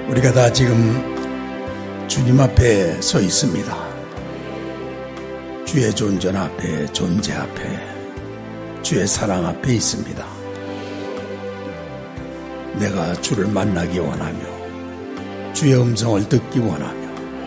우리가 다 지금 주님 앞에 서 있습니다. 주의 존전 앞에, 존재 앞에, 주의 사랑 앞에 있습니다. 내가 주를 만나기 원하며 주의 음성을 듣기 원하며,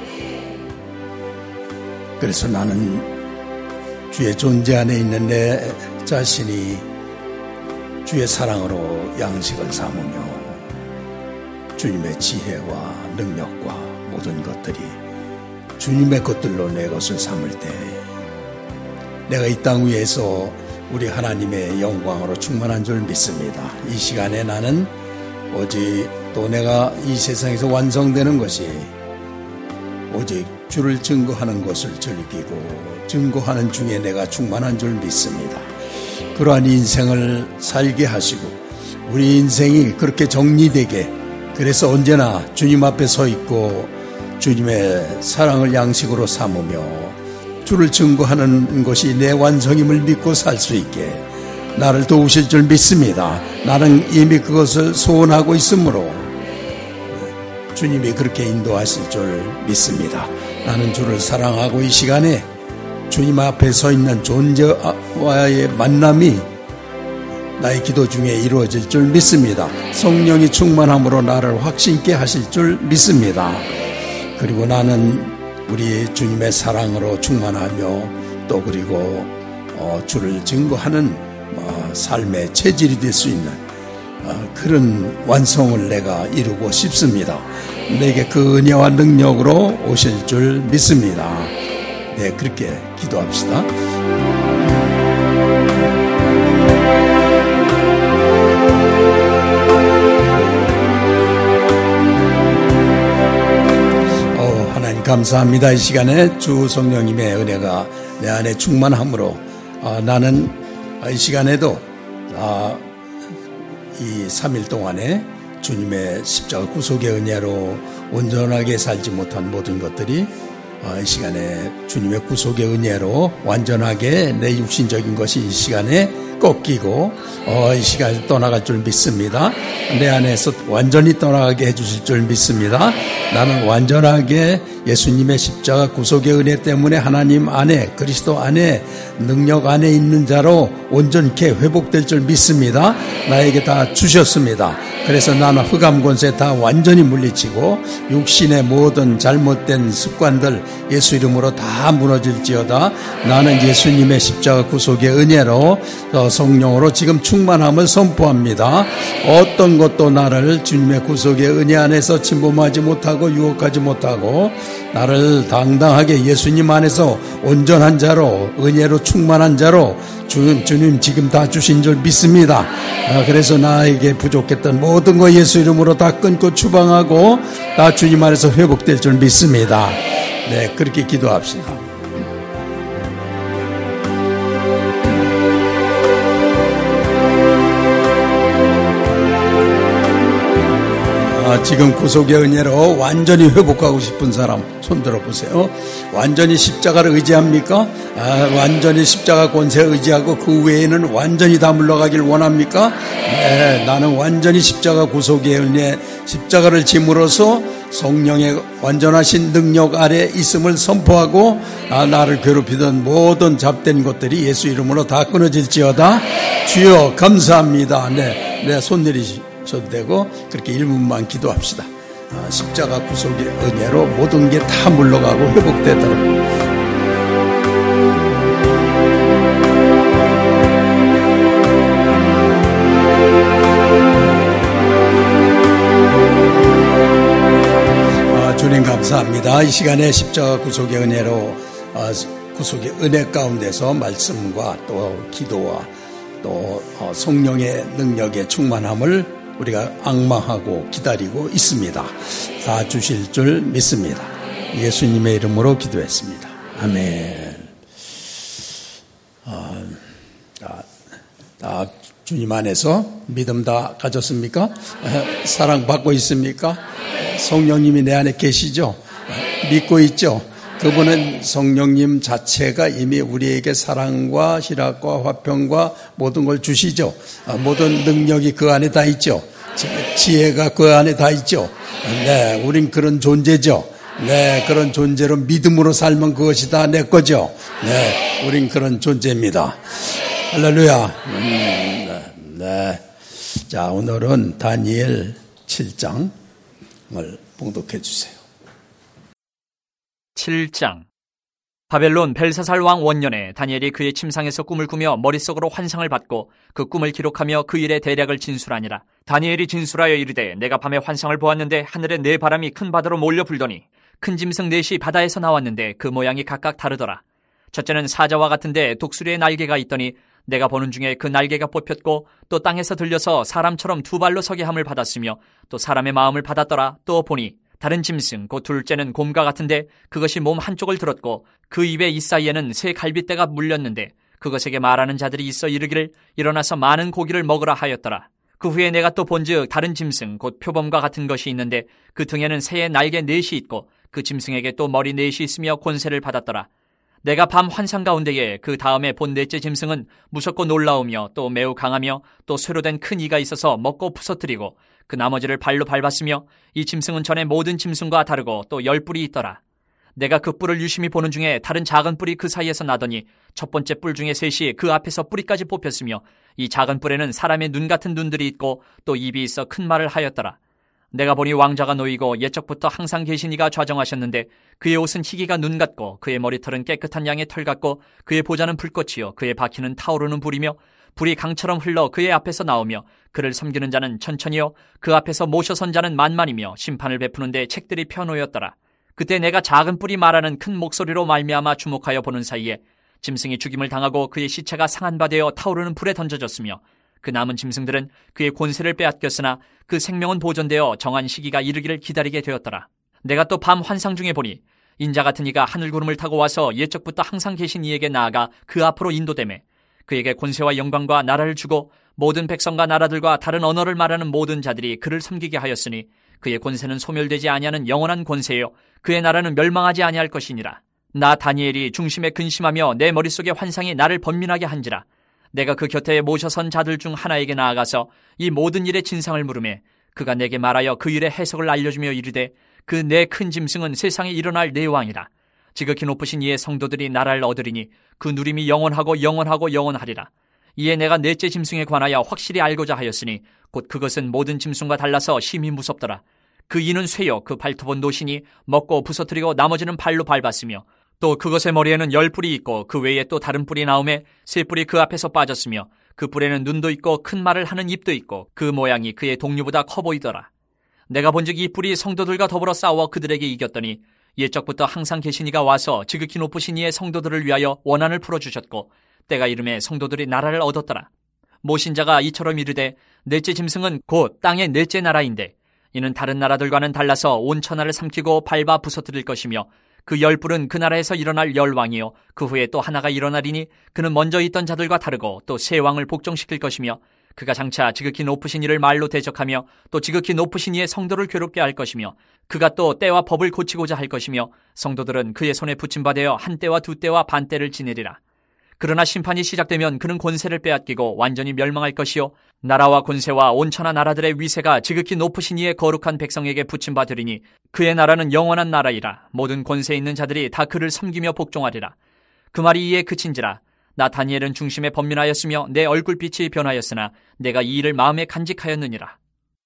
그래서 나는 주의 존재 안에 있는 내 자신이 주의 사랑으로 양식을 삼으며 주님의 지혜와 능력과 모든 것들이 주님의 것들로 내 것을 삼을 때, 내가 이 땅 위에서 우리 하나님의 영광으로 충만한 줄 믿습니다. 이 시간에 나는 오직 또 내가 이 세상에서 완성되는 것이 오직 주를 증거하는 것을 즐기고 증거하는 중에 내가 충만한 줄 믿습니다. 그러한 인생을 살게 하시고 우리 인생이 그렇게 정리되게, 그래서 언제나 주님 앞에 서 있고 주님의 사랑을 양식으로 삼으며 주를 증거하는 것이 내 완성임을 믿고 살 수 있게 나를 도우실 줄 믿습니다. 나는 이미 그것을 소원하고 있으므로 주님이 그렇게 인도하실 줄 믿습니다. 나는 주를 사랑하고 이 시간에 주님 앞에 서 있는 존재와의 만남이 나의 기도 중에 이루어질 줄 믿습니다. 성령이 충만함으로 나를 확신있게 하실 줄 믿습니다. 그리고 나는 우리 주님의 사랑으로 충만하며 또 그리고 주를 증거하는 삶의 체질이 될 수 있는 그런 완성을 내가 이루고 싶습니다. 내게 그 은혜와 능력으로 오실 줄 믿습니다. 네, 그렇게 기도합시다. 하나님 감사합니다. 이 시간에 주 성령님의 은혜가 내 안에 충만함으로 나는 이 시간에도 이 3일 동안에 주님의 십자가 구속의 은혜로 온전하게 살지 못한 모든 것들이 이 시간에 주님의 구속의 은혜로 완전하게 내 육신적인 것이 이 시간에 꺾이고 이 시간에 떠나갈 줄 믿습니다. 내 안에서 완전히 떠나가게 해주실 줄 믿습니다. 나는 완전하게 예수님의 십자가 구속의 은혜 때문에 하나님 안에, 그리스도 안에, 능력 안에 있는 자로 온전케 회복될 줄 믿습니다. 나에게 다 주셨습니다. 그래서 나는 흑암 권세 다 완전히 물리치고 육신의 모든 잘못된 습관들 예수 이름으로 다 무너질지어다. 나는 예수님의 십자가 구속의 은혜로 성령으로 지금 충만함을 선포합니다. 어떤 것도 나를 주님의 구속의 은혜 안에서 침범하지 못하고 유혹하지 못하고 나를 당당하게 예수님 안에서 온전한 자로, 은혜로 충만한 자로 주님 지금 다 주신 줄 믿습니다. 그래서 나에게 부족했던 모든 거 예수 이름으로 다 끊고 추방하고 다 주님 안에서 회복될 줄 믿습니다. 네, 그렇게 기도합시다. 지금 구속의 은혜로 완전히 회복하고 싶은 사람 손 들어보세요. 완전히 십자가를 의지합니까? 완전히 십자가 권세 의지하고 그 외에는 완전히 다 물러가길 원합니까? 네, 나는 완전히 십자가 구속의 은혜, 십자가를 짐으로써 성령의 완전하신 능력 아래 있음을 선포하고 나를 괴롭히던 모든 잡된 것들이 예수 이름으로 다 끊어질지어다. 주여 감사합니다. 네, 손 내리셔도 되고 그렇게 1분만 기도합시다. 십자가 구속의 은혜로 모든 게 다 물러가고 회복되도록. 주님 감사합니다. 이 시간에 십자가 구속의 은혜로 구속의 은혜 가운데서 말씀과 또 기도와 또 성령의 능력의 충만함을 우리가 앙망하고 기다리고 있습니다. 다 주실 줄 믿습니다. 예수님의 이름으로 기도했습니다. 아멘. 주님 안에서 믿음 다 가졌습니까? 사랑받고 있습니까? 성령님이 내 안에 계시죠? 믿고 있죠? 그분은 성령님 자체가 이미 우리에게 사랑과 희락과 화평과 모든 걸 주시죠. 모든 능력이 그 안에 다 있죠. 지혜가 그 안에 다 있죠. 네, 우린 그런 존재죠. 네, 그런 존재로 믿음으로 살면 그것이 다 내 거죠. 네, 우린 그런 존재입니다. 할렐루야. 네. 자, 오늘은 다니엘 7장을 봉독해 주세요. 7장. 바벨론 벨사살 왕 원년에 다니엘이 그의 침상에서 꿈을 꾸며 머릿속으로 환상을 받고 그 꿈을 기록하며 그 일의 대략을 진술하니라. 다니엘이 진술하여 이르되 내가 밤에 환상을 보았는데 하늘에 네 바람이 큰 바다로 몰려 불더니 큰 짐승 넷이 바다에서 나왔는데 그 모양이 각각 다르더라. 첫째는 사자와 같은데 독수리의 날개가 있더니 내가 보는 중에 그 날개가 뽑혔고 또 땅에서 들려서 사람처럼 두 발로 서게 함을 받았으며 또 사람의 마음을 받았더라. 또 보니 다른 짐승 곧 둘째는 곰과 같은데 그것이 몸 한쪽을 들었고 그 입의 이 사이에는 새 갈빗대가 물렸는데 그것에게 말하는 자들이 있어 이르기를 일어나서 많은 고기를 먹으라 하였더라. 그 후에 내가 또 본즉 다른 짐승 곧 표범과 같은 것이 있는데 그 등에는 새의 날개 넷이 있고 그 짐승에게 또 머리 넷이 있으며 권세를 받았더라. 내가 밤 환상 가운데에 그 다음에 본 넷째 짐승은 무섭고 놀라우며 또 매우 강하며 또 쇠로 된 큰 이가 있어서 먹고 부서뜨리고 그 나머지를 발로 밟았으며 이 짐승은 전에 모든 짐승과 다르고 또 10뿔이 있더라. 내가 그 뿔을 유심히 보는 중에 다른 작은 뿔이 그 사이에서 나더니 첫 번째 뿔 중에 셋이 그 앞에서 뿌리까지 뽑혔으며 이 작은 뿔에는 사람의 눈 같은 눈들이 있고 또 입이 있어 큰 말을 하였더라. 내가 보니 왕자가 놓이고 옛적부터 항상 계신 이가 좌정하셨는데 그의 옷은 희기가 눈 같고 그의 머리털은 깨끗한 양의 털 같고 그의 보좌는 불꽃이요 그의 바퀴는 타오르는 불이며 불이 강처럼 흘러 그의 앞에서 나오며 그를 섬기는 자는 천천히요 그 앞에서 모셔선 자는 만만이며 심판을 베푸는데 책들이 펴놓였더라. 그때 내가 작은 뿔이 말하는 큰 목소리로 말미암아 주목하여 보는 사이에 짐승이 죽임을 당하고 그의 시체가 상한 바 되어 타오르는 불에 던져졌으며 그 남은 짐승들은 그의 권세를 빼앗겼으나 그 생명은 보존되어 정한 시기가 이르기를 기다리게 되었더라. 내가 또 밤 환상 중에 보니 인자 같은 이가 하늘구름을 타고 와서 옛적부터 항상 계신 이에게 나아가 그 앞으로 인도되매 그에게 권세와 영광과 나라를 주고 모든 백성과 나라들과 다른 언어를 말하는 모든 자들이 그를 섬기게 하였으니 그의 권세는 소멸되지 아니하는 영원한 권세요 그의 나라는 멸망하지 아니할 것이니라. 나 다니엘이 중심에 근심하며 내 머릿속의 환상이 나를 번민하게 한지라. 내가 그 곁에 모셔선 자들 중 하나에게 나아가서 이 모든 일의 진상을 물으매 그가 내게 말하여 그 일의 해석을 알려주며 이르되 그 네 큰 짐승은 세상에 일어날 네 왕이라. 지극히 높으신 이의 성도들이 나라를 얻으리니 그 누림이 영원하고 영원하고 영원하리라. 이에 내가 넷째 짐승에 관하여 확실히 알고자 하였으니 곧 그것은 모든 짐승과 달라서 심히 무섭더라. 그 이는 쇠요 그 발톱은 노시니 먹고 부서뜨리고 나머지는 발로 밟았으며 또 그것의 머리에는 10뿔이 있고 그 외에 또 다른 뿔이 나오매 세 뿔이 그 앞에서 빠졌으며 그 뿔에는 눈도 있고 큰 말을 하는 입도 있고 그 모양이 그의 동류보다 커 보이더라. 내가 본즉 이 뿔이 성도들과 더불어 싸워 그들에게 이겼더니 옛적부터 항상 계신 이가 와서 지극히 높으신 이의 성도들을 위하여 원한을 풀어주셨고 때가 이름에 성도들이 나라를 얻었더라. 모신자가 이처럼 이르되 넷째 짐승은 곧 땅의 넷째 나라인데 이는 다른 나라들과는 달라서 온 천하를 삼키고 밟아 부서뜨릴 것이며 그 10뿔은 그 나라에서 일어날 10왕이요 그 후에 또 하나가 일어나리니 그는 먼저 있던 자들과 다르고 또 새 왕을 복종시킬 것이며 그가 장차 지극히 높으신 이를 말로 대적하며 또 지극히 높으신 이의 성도를 괴롭게 할 것이며 그가 또 때와 법을 고치고자 할 것이며 성도들은 그의 손에 붙임받아 한 때와 두 때와 반 때를 지내리라. 그러나 심판이 시작되면 그는 권세를 빼앗기고 완전히 멸망할 것이요 나라와 권세와 온천하 나라들의 위세가 지극히 높으신 이의 거룩한 백성에게 붙임받으리니 그의 나라는 영원한 나라이라. 모든 권세 있는 자들이 다 그를 섬기며 복종하리라. 그 말이 이에 그친지라. 나 다니엘은 중심에 번민하였으며 내 얼굴빛이 변하였으나 내가 이 일을 마음에 간직하였느니라.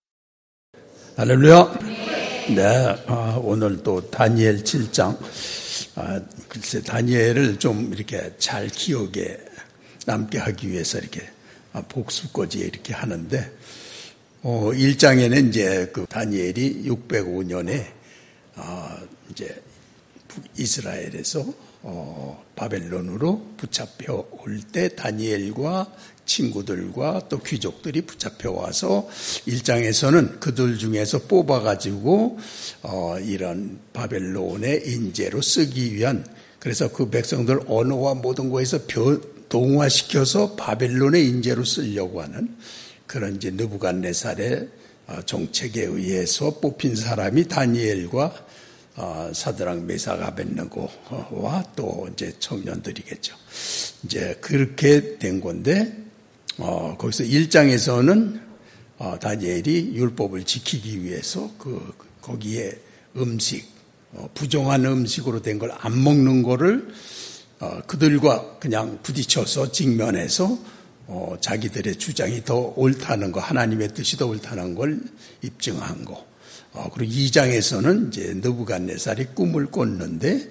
할렐루야. 네, 오늘 또 다니엘 7장. 글쎄 다니엘을 좀 이렇게 잘 기억에 남게 하기 위해서 이렇게 복습거지에 이렇게 하는데 1장에는 이제 그 다니엘이 605년에 이제 이스라엘에서 바벨론으로 붙잡혀 올 때 다니엘과 친구들과 또 귀족들이 붙잡혀 와서 1장에서는 그들 중에서 뽑아가지고 이런 바벨론의 인재로 쓰기 위한 그래서 그 백성들 언어와 모든 거에서 동화시켜서 바벨론의 인재로 쓰려고 하는 그런 이제 느부갓네살의 정책에 의해서 뽑힌 사람이 다니엘과 사드락 메삭 아벳느고와 또 이제 청년들이겠죠. 이제 그렇게 된 건데 거기서 1장에서는 다니엘이 율법을 지키기 위해서 거기에 음식, 부정한 음식으로 된 걸 안 먹는 거를 그들과 그냥 부딪혀서 직면해서 자기들의 주장이 더 옳다는 거, 하나님의 뜻이 더 옳다는 걸 입증한 거. 그리고 2장에서는 이제 느부갓네살이 꿈을 꿨는데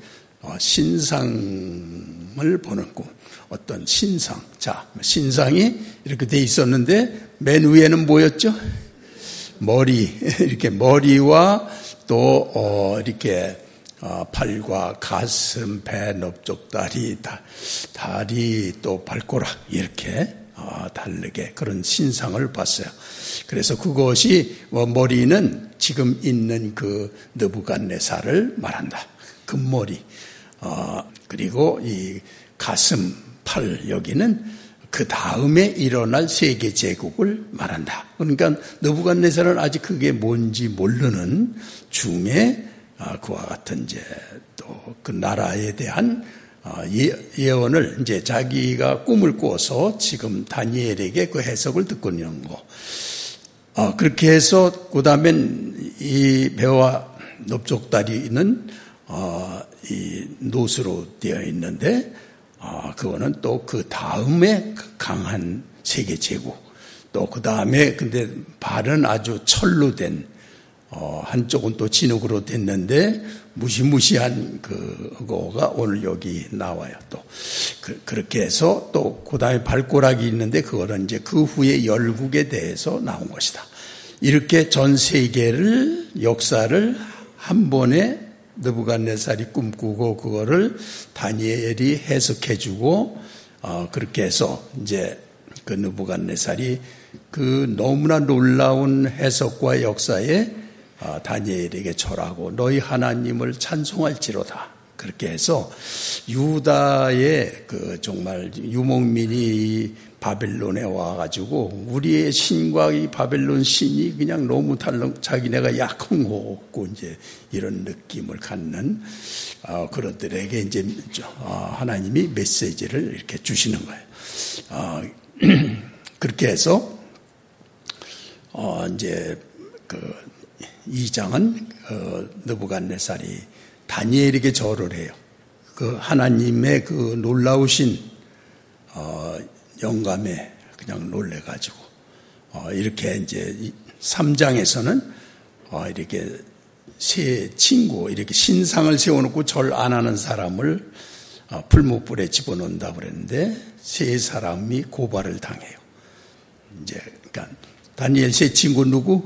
신상을 보는 꿈. 어떤 신상. 자, 신상이 이렇게 돼 있었는데 맨 위에는 뭐였죠? 머리. 이렇게 머리와 또 이렇게 팔과 가슴, 배, 넓적다리, 다리, 또 발가락 이렇게 다르게 그런 신상을 봤어요. 그래서 그것이 머리는 지금 있는 그 느부갓네살을 말한다. 금머리. 그리고 이 가슴, 팔 여기는 그 다음에 일어날 세계 제국을 말한다. 그러니까 느부갓네살은 아직 그게 뭔지 모르는 중에 그와 같은 이제 또 그 나라에 대한 예언을 이제 자기가 꿈을 꿔서 지금 다니엘에게 그 해석을 듣고 있는 거. 그렇게 해서 그 다음엔 이 배와 넓적다리는 이 노수로 되어 있는데 그거는 또 그 다음에 강한 세계 제국. 또 그 다음에 근데 발은 아주 철로 된 한쪽은 또 진흙으로 됐는데 무시무시한 그거가 오늘 여기 나와요. 또 그렇게 해서 또 그다음에 발가락이 있는데 그거는 이제 그 후에 열국에 대해서 나온 것이다. 이렇게 전 세계를 역사를 한 번에 느부갓네살이 꿈꾸고 그거를 다니엘이 해석해주고 그렇게 해서 이제 그 느부갓네살이 그 너무나 놀라운 해석과 역사에 다니엘에게 절하고 너희 하나님을 찬송할지로다. 그렇게 해서 유다의 그 정말 유목민이 바벨론에 와가지고 우리의 신과 이 바벨론 신이 그냥 너무 자기네가 약한 거 없고 이제 이런 느낌을 갖는 그들에게 이제 하나님이 메시지를 이렇게 주시는 거예요. 그렇게 해서 이제 그 2장은 느부갓네살이 다니엘에게 절을 해요. 그 하나님의 그 놀라우신 영감에 그냥 놀래가지고 이렇게 이제 3장에서는 이렇게 세 친구 이렇게 신상을 세워놓고 절 안 하는 사람을 풀무불에 집어넣는다 그랬는데 세 사람이 고발을 당해요. 이제 그러니까 다니엘 세 친구 누구?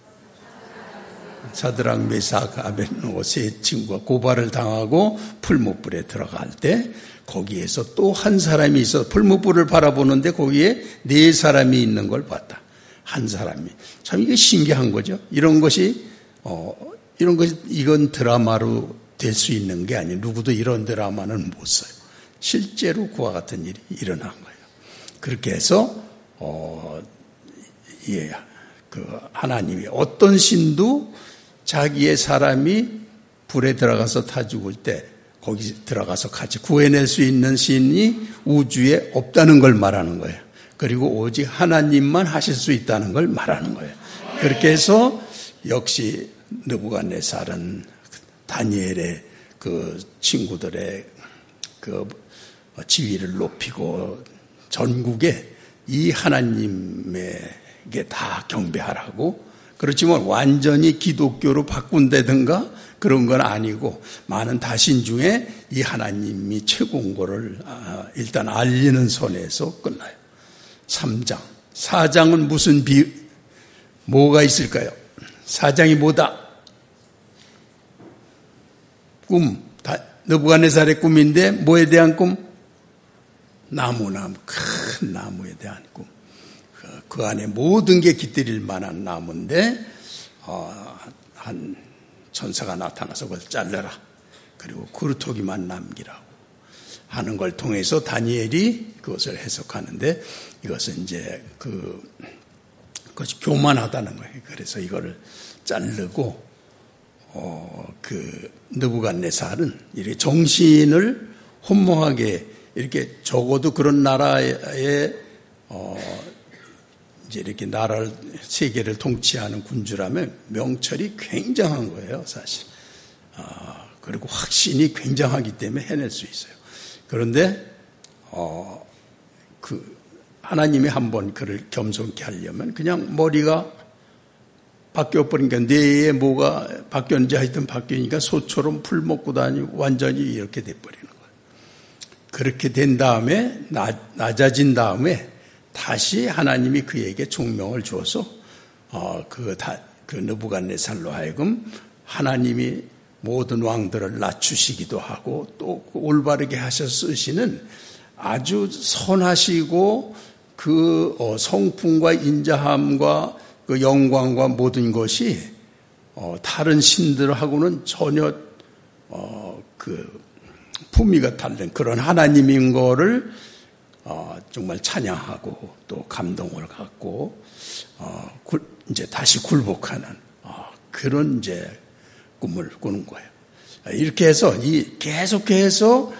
사드락, 메삭, 아벳노고 세 친구가 고발을 당하고 풀무불에 들어갈 때 거기에서 또 한 사람이 있어 풀무불을 바라보는데 거기에 네 사람이 있는 걸 봤다. 한 사람이. 참 이게 신기한 거죠. 이런 것이 이건 드라마로 될 수 있는 게 아니에요. 누구도 이런 드라마는 못 써요. 실제로 그와 같은 일이 일어난 거예요. 그렇게 해서 그 하나님이 어떤 신도 자기의 사람이 불에 들어가서 타 죽을 때 거기 들어가서 같이 구해낼 수 있는 신이 우주에 없다는 걸 말하는 거예요. 그리고 오직 하나님만 하실 수 있다는 걸 말하는 거예요. 그렇게 해서 역시 느부갓네살은 다니엘의 그 친구들의 그 지위를 높이고 전국에 이 하나님에게 다 경배하라고. 그렇지만 완전히 기독교로 바꾼다든가 그런 건 아니고 많은 다신 중에 이 하나님이 최고인 거를 일단 알리는 선에서 끝나요. 3장. 4장은 무슨 뭐가 있을까요? 4장이 뭐다? 꿈. 느부갓네살의 꿈인데 뭐에 대한 꿈? 나무, 큰 나무에 대한 꿈. 그 안에 모든 게 깃들일 만한 나무인데 한 천사가 나타나서 그걸 잘라라. 그리고 그루터기만 남기라고 하는 걸 통해서 다니엘이 그것을 해석하는데 이것은 이제 그것이 교만하다는 거예요. 그래서 이거를 자르고 그 느부갓네살은 이렇게 정신을 혼모하게 이렇게 적어도 그런 나라에 이제 이렇게 나라를, 세계를 통치하는 군주라면 명철이 굉장한 거예요, 사실. 그리고 확신이 굉장하기 때문에 해낼 수 있어요. 그런데, 하나님이 한번 그를 겸손케 하려면 그냥 머리가 바뀌어버리니까, 뇌에 뭐가 바뀌었는지 하여튼 바뀌니까 소처럼 풀 먹고 다니고 완전히 이렇게 돼버리는 거예요. 그렇게 된 다음에, 낮아진 다음에 다시 하나님이 그에게 총명을 주어서, 그 느부갓네살로 하여금 하나님이 모든 왕들을 낮추시기도 하고 또 올바르게 하셔서 쓰시는 아주 선하시고 그 성품과 인자함과 그 영광과 모든 것이 다른 신들하고는 전혀 그 품위가 다른 그런 하나님인 거를 정말 찬양하고 또 감동을 갖고 이제 다시 굴복하는 그런 이제 꿈을 꾸는 거예요. 이렇게 해서 계속해서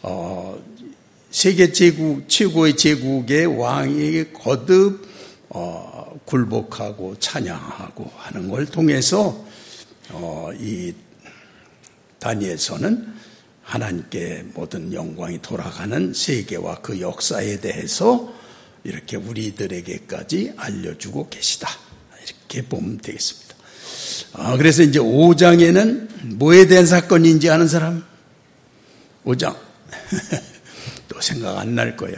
세계 제국 최고의 제국의 왕에게 거듭 굴복하고 찬양하고 하는 걸 통해서 이 다니엘서는 하나님께 모든 영광이 돌아가는 세계와 그 역사에 대해서 이렇게 우리들에게까지 알려주고 계시다. 이렇게 보면 되겠습니다. 그래서 이제 5장에는 뭐에 대한 사건인지 아는 사람? 5장. 또 생각 안 날 거예요.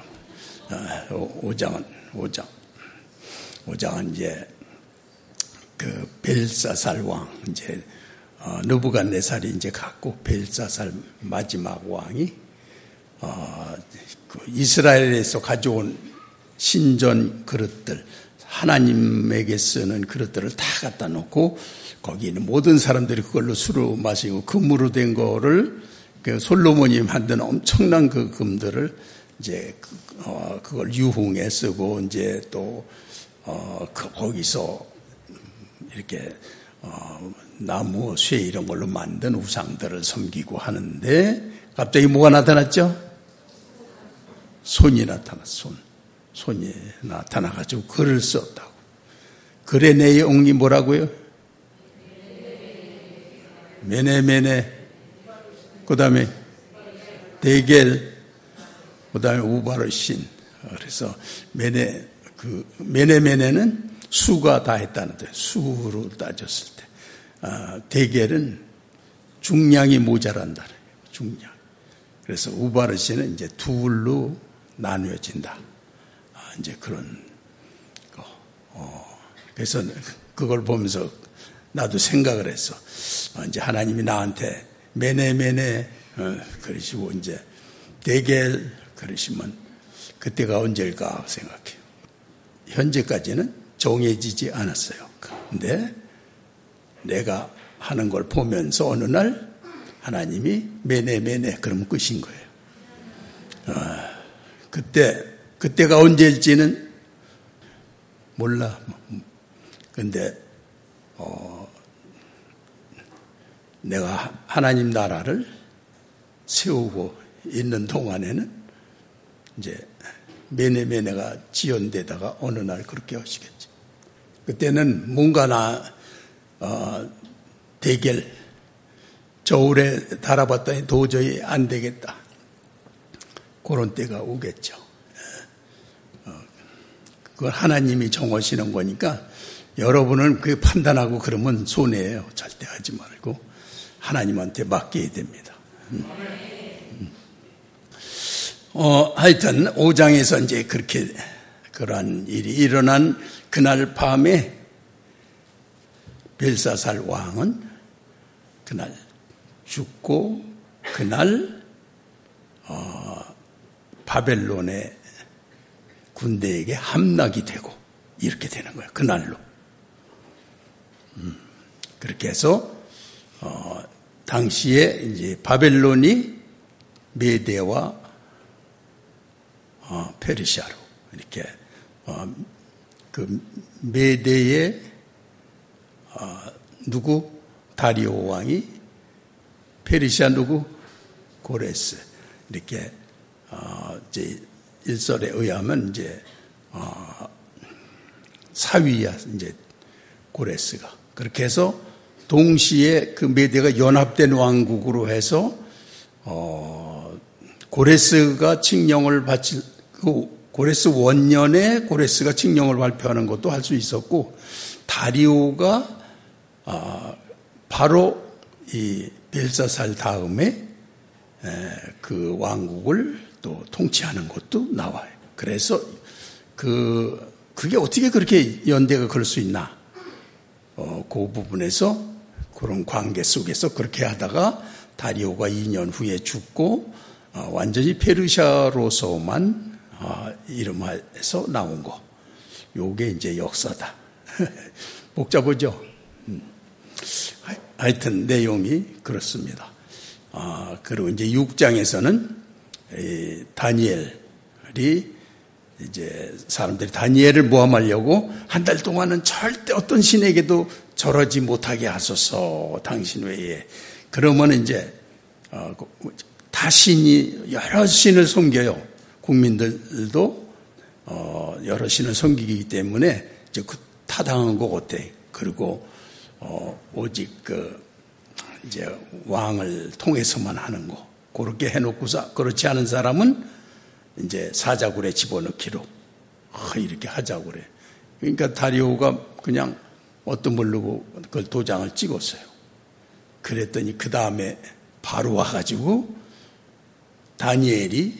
5장은 이제 그 벨사살 왕, 이제 느부갓네살이 이제 갖고 벨사살 마지막 왕이 그 이스라엘에서 가져온 신전 그릇들, 하나님에게 쓰는 그릇들을 다 갖다 놓고 거기 있는 모든 사람들이 그걸로 술을 마시고 금으로 된 거를 그 솔로몬이 만든 엄청난 그 금들을 이제 그걸 유흥에 쓰고 이제 또 거기서 이렇게 나무, 쇠 이런 걸로 만든 우상들을 섬기고 하는데 갑자기 뭐가 나타났죠? 손이 나타났어. 손이 나타나가지고 글을 썼다고. 글의 내용이 뭐라고요? 메네메네, 그 다음에 데겔, 그 다음에 우바르신. 그래서 메네메네는 수가 다 했다는 뜻. 수로 따졌을 때. 데겔은 중량이 모자란다. 중량. 그래서 우바르신은 이제 둘로 나누어진다. 이제 그런 거. 그래서 그걸 보면서 나도 생각을 했어. 이제 하나님이 나한테 메네메네 그러시고 이제 데겔 그러시면 그때가 언제일까 생각해요. 현재까지는 정해지지 않았어요. 근데 내가 하는 걸 보면서 어느 날 하나님이 메네메네 그러면 끝인 거예요. 그때가 언제일지는 몰라. 근데 내가 하나님 나라를 세우고 있는 동안에는 이제 메네메네가 지연되다가 어느 날 그렇게 하시겠지. 그때는 뭔가 데겔 저울에 달아봤더니 도저히 안 되겠다. 그런 때가 오겠죠. 그걸 하나님이 정하시는 거니까 여러분은 그 판단하고 그러면 손해예요. 절대 하지 말고 하나님한테 맡겨야 됩니다. 하여튼 5장에서 이제 그렇게 그러한 일이 일어난 그날 밤에 벨사살 왕은 그날 죽고 그날 바벨론의 군대에게 함락이 되고 이렇게 되는 거예요. 그날로. 그렇게 해서 당시에 이제 바벨론이 메대와 페르시아로 이렇게 그 메대의 누구 다리오 왕이 페르시아 누구 고레스 이렇게 이제 일설에 의하면 이제 사위야, 이제 고레스가. 그렇게 해서 동시에 그 메대가 연합된 왕국으로 해서 고레스가 칙령을 바친 고레스 원년에 고레스가 칙령을 발표하는 것도 할 수 있었고, 다리오가 바로 이 벨사살 다음에 그 왕국을 또 통치하는 것도 나와요. 그래서 그게 어떻게 그렇게 연대가 그럴 수 있나? 그 부분에서 그런 관계 속에서 그렇게 하다가 다리오가 2년 후에 죽고 완전히 페르시아로서만 이름해서 나온 거. 요게 이제 역사다. 복잡하죠? 하여튼 내용이 그렇습니다. 그리고 이제 6장에서는 다니엘이 이제 사람들이 다니엘을 모함하려고 한 달 동안은 절대 어떤 신에게도 절하지 못하게 하소서, 당신 외에. 그러면 이제 다신이 여러 신을 섬겨요. 국민들도 여러 신을 섬기기 때문에 이제 그 타당한 거 같아. 그리고 오직 이제 왕을 통해서만 하는 거. 그렇게 해놓고서 그렇지 않은 사람은 이제 사자굴에 집어넣기로 이렇게 하자고 그래. 그러니까 다리오가 그냥 어떤 모르고 그걸 도장을 찍었어요. 그랬더니 그 다음에 바로 와가지고 다니엘이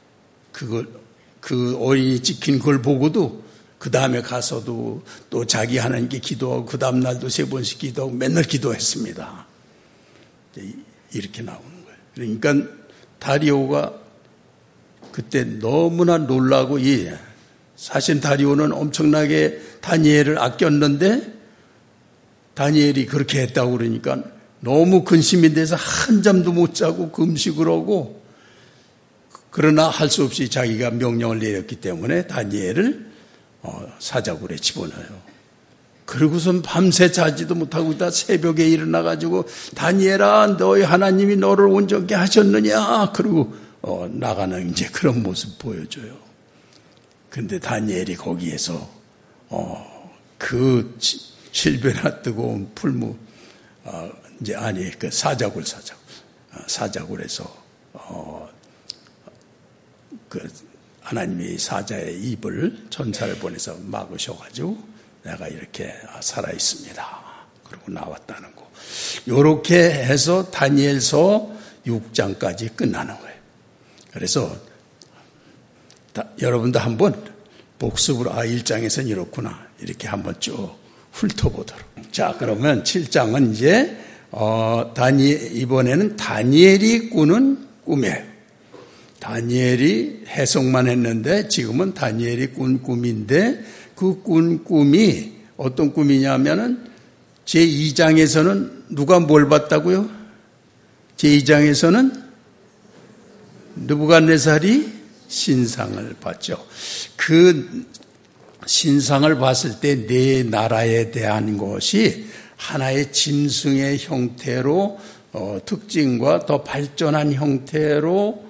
그 어린이 찍힌 걸 보고도 그 다음에 가서도 또 자기 하나님께 기도하고 그 다음 날도 3번씩 기도하고 맨날 기도했습니다. 이렇게 나오는 거예요. 그러니까 다리오가 그때 너무나 놀라고, 사실 다리오는 엄청나게 다니엘을 아꼈는데 다니엘이 그렇게 했다고 그러니까 너무 근심이 돼서 한잠도 못 자고 금식을 하고, 그러나 할 수 없이 자기가 명령을 내렸기 때문에 다니엘을 사자굴에 집어넣어요. 그러고선 밤새 자지도 못하고 있다 새벽에 일어나가지고 다니엘아, 너희 하나님이 너를 온전케 하셨느냐? 그러고 나가는 이제 그런 모습 보여줘요. 근데 다니엘이 거기에서 그 실베나 뜨거운 풀무 이제 그 사자굴에서 그 하나님이 사자의 입을 전사를 보내서 막으셔가지고 내가 이렇게 살아 있습니다. 그러고 나왔다는 거. 이렇게 해서 다니엘서 6장까지 끝나는 거예요. 그래서 여러분도 한번 복습으로 1장에서는 이렇구나 이렇게 한번 쭉 훑어보도록. 자, 그러면 7장은 이제 이번에는 다니엘이 꾸는 꿈이에요. 다니엘이 해석만 했는데 지금은 다니엘이 꾼 꿈인데, 그 꾼 꿈이 어떤 꿈이냐면은 제2장에서는 누가 뭘 봤다고요? 제2장에서는 느부갓네살이 신상을 봤죠. 그 신상을 봤을 때 네 나라에 대한 것이 하나의 짐승의 형태로 특징과 더 발전한 형태로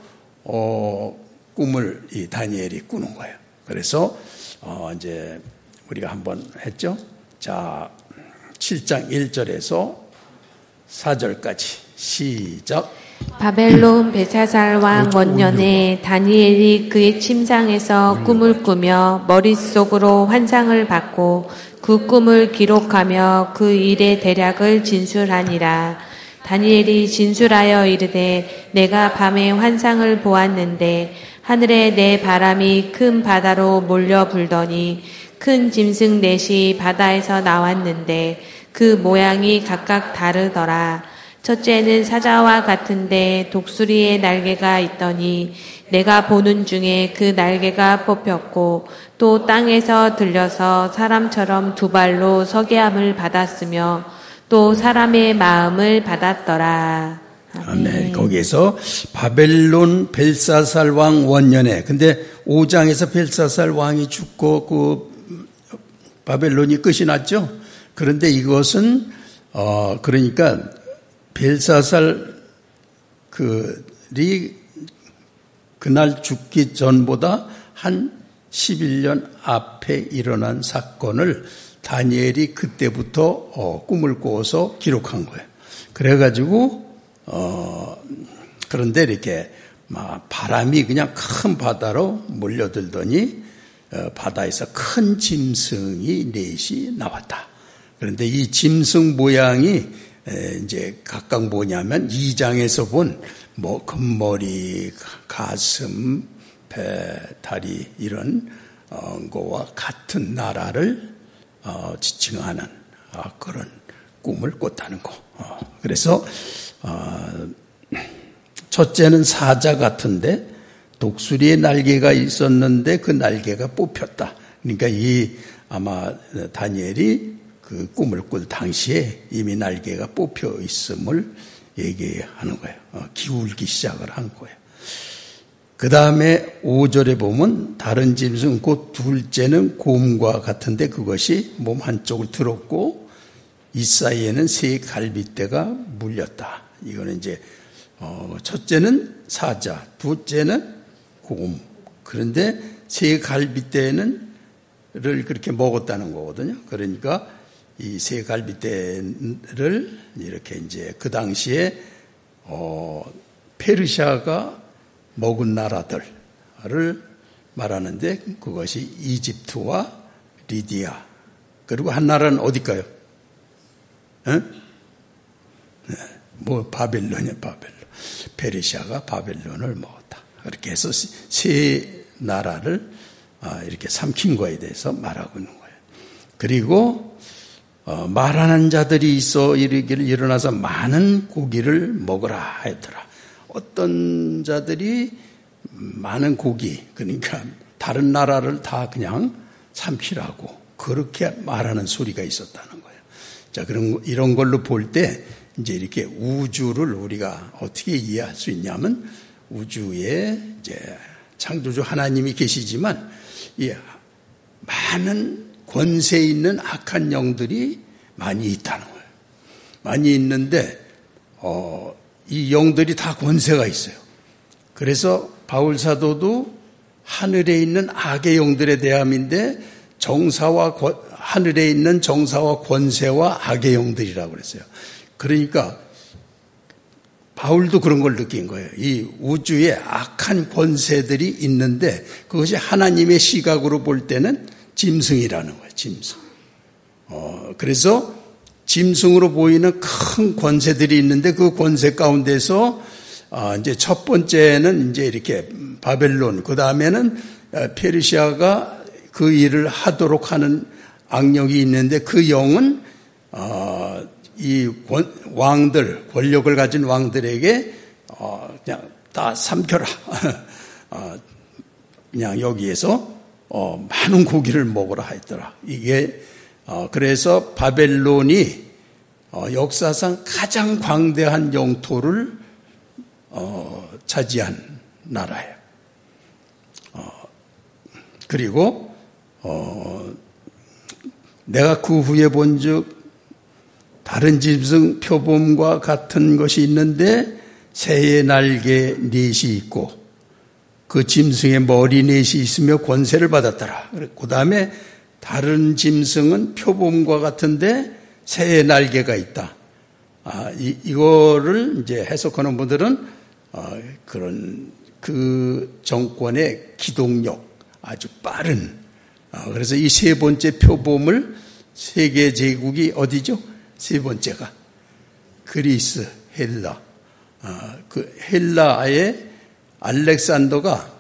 꿈을 이 다니엘이 꾸는 거예요. 그래서 이제 우리가 한번 했죠. 자, 7장 1절에서 4절까지 시작. 바벨론 벨사살 왕 원년에 다니엘이 그의 침상에서 꿈을 꾸며 머릿속으로 환상을 받고 그 꿈을 기록하며 그 일의 대략을 진술하니라. 다니엘이 진술하여 이르되 내가 밤에 환상을 보았는데 하늘에 내 바람이 큰 바다로 몰려 불더니 큰 짐승 넷이 바다에서 나왔는데 그 모양이 각각 다르더라. 첫째는 사자와 같은데 독수리의 날개가 있더니 내가 보는 중에 그 날개가 뽑혔고 또 땅에서 들려서 사람처럼 두 발로 서게 함을 받았으며 또 사람의 마음을 받았더라. 아멘. 거기에서 바벨론 벨사살 왕 원년에, 근데 5장에서 벨사살 왕이 죽고 그 바벨론이 끝이 났죠. 그런데 이것은 그러니까 벨사살이 그날 죽기 전보다 한 11년 앞에 일어난 사건을 다니엘이 그때부터 꿈을 꿔서 기록한 거예요. 그래가지고 그런데 이렇게 막 바람이 그냥 큰 바다로 몰려들더니 바다에서 큰 짐승이 넷이 나왔다. 그런데 이 짐승 모양이 이제 각각 뭐냐면 2장에서 본 뭐 금머리, 가슴, 배, 다리 이런 거와 같은 나라를 지칭하는 그런 꿈을 꿨다는 거. 그래서 첫째는 사자 같은데 독수리의 날개가 있었는데 그 날개가 뽑혔다. 그러니까 아마 다니엘이 그 꿈을 꿀 당시에 이미 날개가 뽑혀 있음을 얘기하는 거예요. 기울기 시작을 한 거예요. 그 다음에 5절에 보면 다른 짐승 곧 둘째는 곰과 같은데 그것이 몸 한쪽을 들었고 이 사이에는 세 갈빗대가 물렸다. 이거는 이제 첫째는 사자, 둘째는 곰. 그런데 세 갈빗대를 그렇게 먹었다는 거거든요. 그러니까 이 세 갈빗대를 이렇게 이제 그 당시에 페르시아가 먹은 나라들을 말하는데 그것이 이집트와 리디아. 그리고 한 나라는 어딜까요? 뭐 바벨론이야, 바벨론. 페르시아가 바벨론을 먹었다. 그렇게 해서 세 나라를 이렇게 삼킨 거에 대해서 말하고 있는 거예요. 그리고 말하는 자들이 있어 이르기를 일어나서 많은 고기를 먹으라 했더라. 어떤 자들이 많은 고기, 그러니까 다른 나라를 다 그냥 삼키라고 그렇게 말하는 소리가 있었다는 거예요. 자, 그럼 이런 걸로 볼 때 이제 이렇게 우주를 우리가 어떻게 이해할 수 있냐면 우주에 이제 창조주 하나님이 계시지만 이 많은 권세 있는 악한 영들이 많이 있다는 거예요. 많이 있는데 이 영들이 다 권세가 있어요. 그래서 바울 사도도 하늘에 있는 악의 영들에 대함인데 하늘에 있는 정사와 권세와 악의 영들이라고 그랬어요. 그러니까 바울도 그런 걸 느낀 거예요. 이 우주에 악한 권세들이 있는데 그것이 하나님의 시각으로 볼 때는 짐승이라는 거예요. 짐승. 그래서 짐승으로 보이는 큰 권세들이 있는데 그 권세 가운데서 이제 첫 번째는 이제 이렇게 바벨론, 그 다음에는 페르시아가 그 일을 하도록 하는 악령이 있는데 그 영은 이 왕들, 권력을 가진 왕들에게 그냥 다 삼켜라. 그냥 여기에서 많은 고기를 먹으라 했더라. 이게 그래서 바벨론이 역사상 가장 광대한 영토를 차지한 나라예요. 그리고 내가 그 후에 본즉 다른 짐승 표범과 같은 것이 있는데 새의 날개 넷이 있고 그 짐승의 머리 넷이 있으며 권세를 받았더라. 그 다음에 다른 짐승은 표범과 같은데 새의 날개가 있다. 이거를 이제 해석하는 분들은 그런 그 정권의 기동력 아주 빠른. 그래서 이 세 번째 표범을 세계 제국이 어디죠? 세 번째가 그리스, 헬라. 그 헬라의 알렉산더가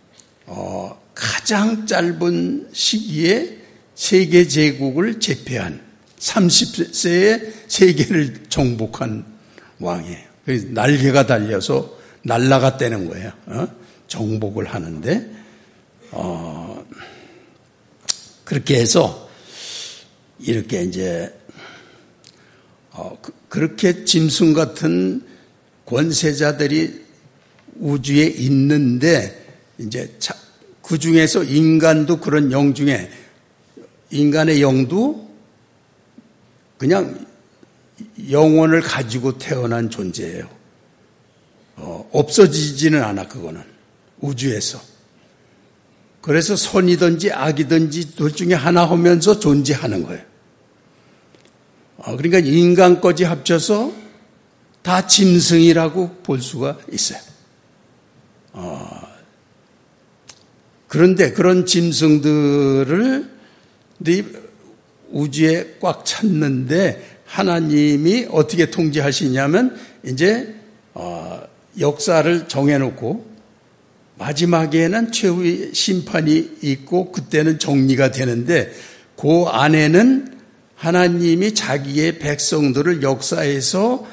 가장 짧은 시기에 세계 제국을 제패한 30세에 세계를 정복한 왕이에요. 그래서 날개가 달려서 날아갔다는 거예요. 정복을 하는데 그렇게 해서 이렇게 이제 그렇게 짐승 같은 권세자들이 우주에 있는데 이제 그 중에서 인간도 그런 영 중에 인간의 영도 그냥 영혼을 가지고 태어난 존재예요. 없어지지는 않아 그거는 우주에서. 그래서 선이든지 악이든지 둘 중에 하나 하면서 존재하는 거예요. 그러니까 인간까지 합쳐서 다 짐승이라고 볼 수가 있어요. 그런데 그런 짐승들을 우주에 꽉 찼는데 하나님이 어떻게 통제하시냐면 이제 역사를 정해놓고 마지막에는 최후의 심판이 있고 그때는 정리가 되는데 그 안에는 하나님이 자기의 백성들을 역사에서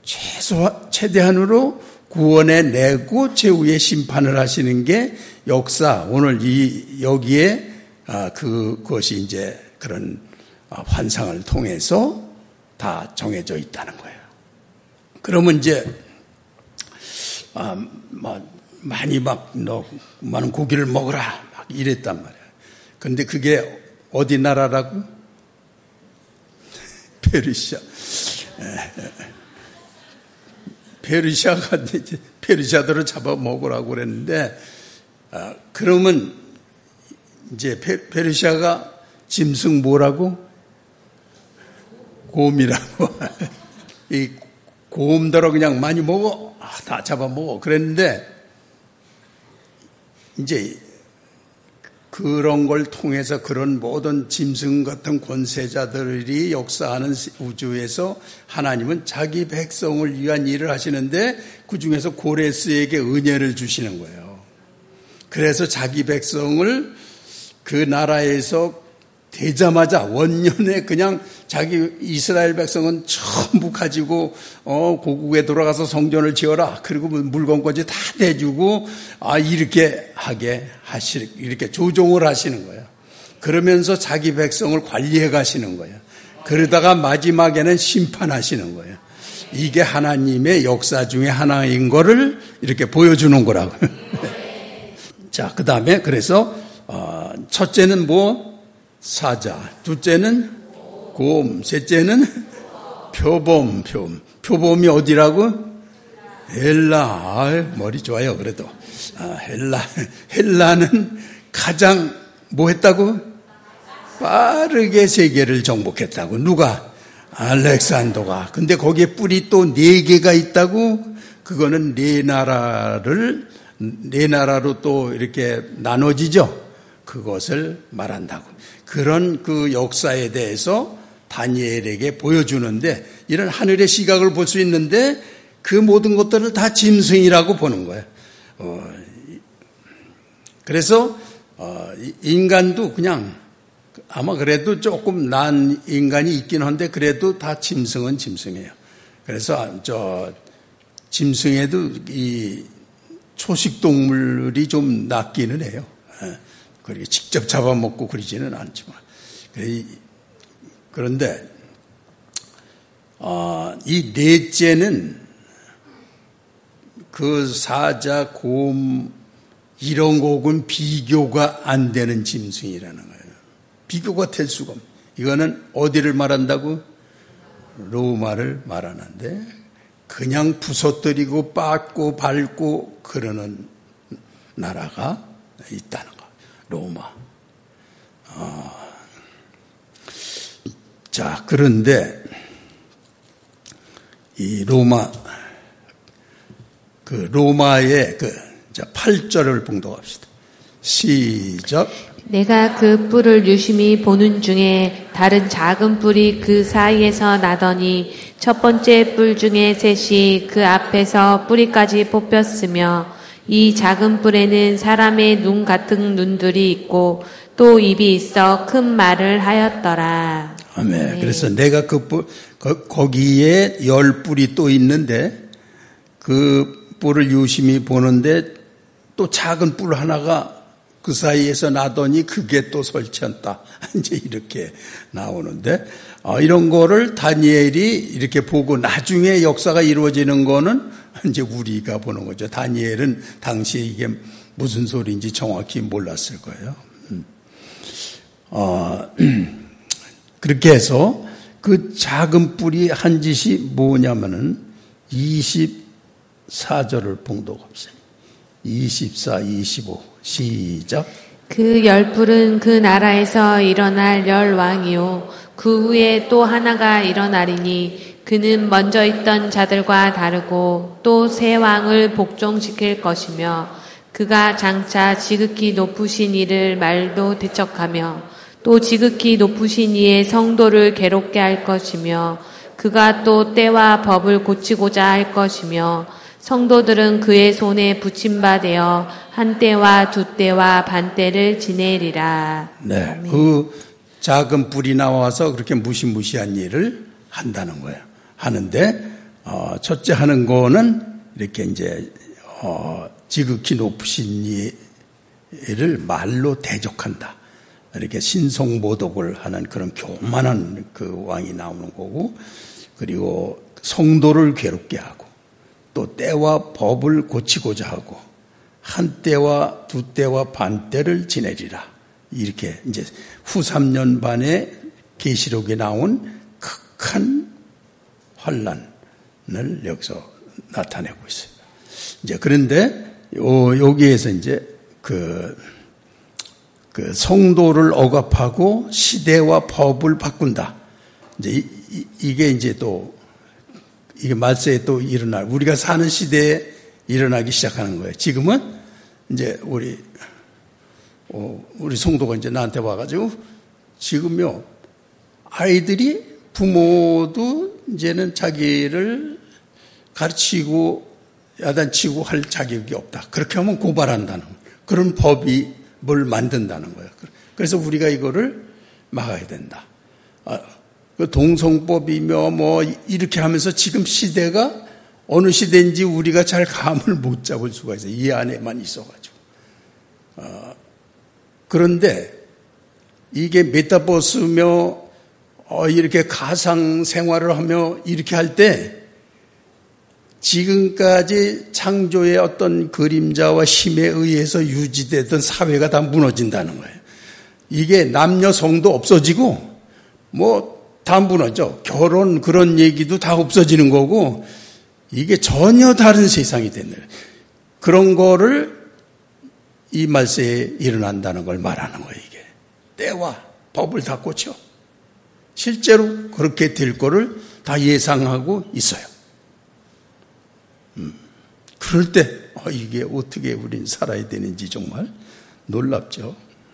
최대한으로 구원해내고 최후의 심판을 하시는 게 역사, 오늘 여기에 그것이 이제 그런 환상을 통해서 다 정해져 있다는 거예요. 그러면 이제 많이 많은 고기를 먹으라 막 이랬단 말이에요. 그런데 그게 어디 나라라고? 페르시아. 페르시아가 이제 페르시아들을 잡아 먹으라고 그랬는데 그러면 이제 페르시아가 짐승 뭐라고? 곰이라고. 이 곰대로 그냥 많이 먹어. 다 잡아 먹어. 그랬는데 이제 그런 걸 통해서 그런 모든 짐승 같은 권세자들이 역사하는 우주에서 하나님은 자기 백성을 위한 일을 하시는데 그중에서 고레스에게 은혜를 주시는 거예요. 그래서 자기 백성을 그 나라에서 되자마자 원년에 그냥 자기 이스라엘 백성은 전부 가지고 고국에 돌아가서 성전을 지어라. 그리고 물건까지 다 대주고 이렇게 이렇게 조종을 하시는 거예요. 그러면서 자기 백성을 관리해 가시는 거예요. 그러다가 마지막에는 심판하시는 거예요. 이게 하나님의 역사 중에 하나인 거를 이렇게 보여주는 거라고요. 자, 그 다음에 그래서 첫째는 사자, 둘째는 곰, 셋째는 표범. 표범이 어디라고? 헬라. 머리 좋아요, 그래도. 헬라는 가장 했다고? 빠르게 세계를 정복했다고. 누가? 알렉산더가. 근데 거기에 뿔이 또 4개가 있다고? 그거는 네 나라로 또 이렇게 나눠지죠? 그것을 말한다고. 그런 그 역사에 대해서 다니엘에게 보여주는데 이런 하늘의 시각을 볼 수 있는데 그 모든 것들을 다 짐승이라고 보는 거예요. 그래서 인간도 그냥 아마 그래도 조금 난 인간이 있긴 한데 그래도 다 짐승은 짐승이에요. 그래서 짐승에도 이 초식 동물이 좀 낫기는 해요. 그렇게 직접 잡아먹고 그러지는 않지만. 그런데, 이 넷째는 그 사자, 곰, 이런 거하고는 비교가 안 되는 짐승이라는 거예요. 비교가 될 수가 없어요. 이거는 어디를 말한다고? 로마를 말하는데, 그냥 부서뜨리고 빻고 밟고 그러는 나라가 있다는 거예요. 로마. 자, 그런데 이 로마의 8절을 봉독합시다. 시작. 내가 그 뿔을 유심히 보는 중에 다른 작은 뿔이 그 사이에서 나더니 첫 번째 뿔 중에 셋이 그 앞에서 뿌리까지 뽑혔으며 이 작은 뿔에는 사람의 눈 같은 눈들이 있고 또 입이 있어 큰 말을 하였더라. 아멘. 네. 그래서 내가 거기에 10뿔이 또 있는데 그 뿔을 유심히 보는데 또 작은 뿔 하나가 그 사이에서 나더니 그게 또 설치한다. 이제 이렇게 나오는데 이런 거를 다니엘이 이렇게 보고 나중에 역사가 이루어지는 거는 이제 우리가 보는 거죠. 다니엘은 당시에 이게 무슨 소리인지 정확히 몰랐을 거예요. 그렇게 해서 그 작은 뿔이 한 짓이 뭐냐면은 24절을 봉독합시다. 24, 25 시작. 그 열불은 그 나라에서 일어날 열왕이요 그 후에 또 하나가 일어나리니 그는 먼저 있던 자들과 다르고 또 새 왕을 복종시킬 것이며 그가 장차 지극히 높으신 이를 말도 대척하며 또 지극히 높으신 이의 성도를 괴롭게 할 것이며 그가 또 때와 법을 고치고자 할 것이며 성도들은 그의 손에 붙임바 되어 한 때와 두 때와 반 때를 지내리라. 네, 아멘. 그 작은 뿔이 나와서 그렇게 무시무시한 일을 한다는 거예요. 하는데 첫째 하는 거는 이렇게 이제 지극히 높으신 이를 말로 대적한다. 이렇게 신성모독을 하는 그런 교만한 그 왕이 나오는 거고, 그리고 성도를 괴롭게 하고 또 때와 법을 고치고자 하고 한 때와 두 때와 반 때를 지내리라. 이렇게 이제 후 3년 반에 계시록에 나온 극한 환란을 여기서 나타내고 있어요. 이제 그런데 여기에서 이제 그 성도를 억압하고 시대와 법을 바꾼다. 이제 이게 이제 또 이게 말세에 또 일어날 우리가 사는 시대에 일어나기 시작하는 거예요. 지금은 이제 우리 성도가 이제 나한테 와가지고 지금요 아이들이 부모도 이제는 자기를 가르치고 야단치고 할 자격이 없다. 그렇게 하면 고발한다는 그런 법이 뭘 만든다는 거예요. 그래서 우리가 이거를 막아야 된다. 그 동성법이며 뭐 이렇게 하면서 지금 시대가 어느 시대인지 우리가 잘 감을 못 잡을 수가 있어요. 이 안에만 있어가지고. 그런데 이게 메타버스며 이렇게 가상 생활을 하며 이렇게 할 때 지금까지 창조의 어떤 그림자와 힘에 의해서 유지되던 사회가 다 무너진다는 거예요. 이게 남녀 성도 없어지고 뭐 다 무너져. 결혼 그런 얘기도 다 없어지는 거고 이게 전혀 다른 세상이 되는 거예요. 그런 거를 이 말세에 일어난다는 걸 말하는 거예요. 이게 때와 법을 다 고쳐. 실제로 그렇게 될 거를 다 예상하고 있어요. 그럴 때 이게 어떻게 우린 살아야 되는지 정말 놀랍죠.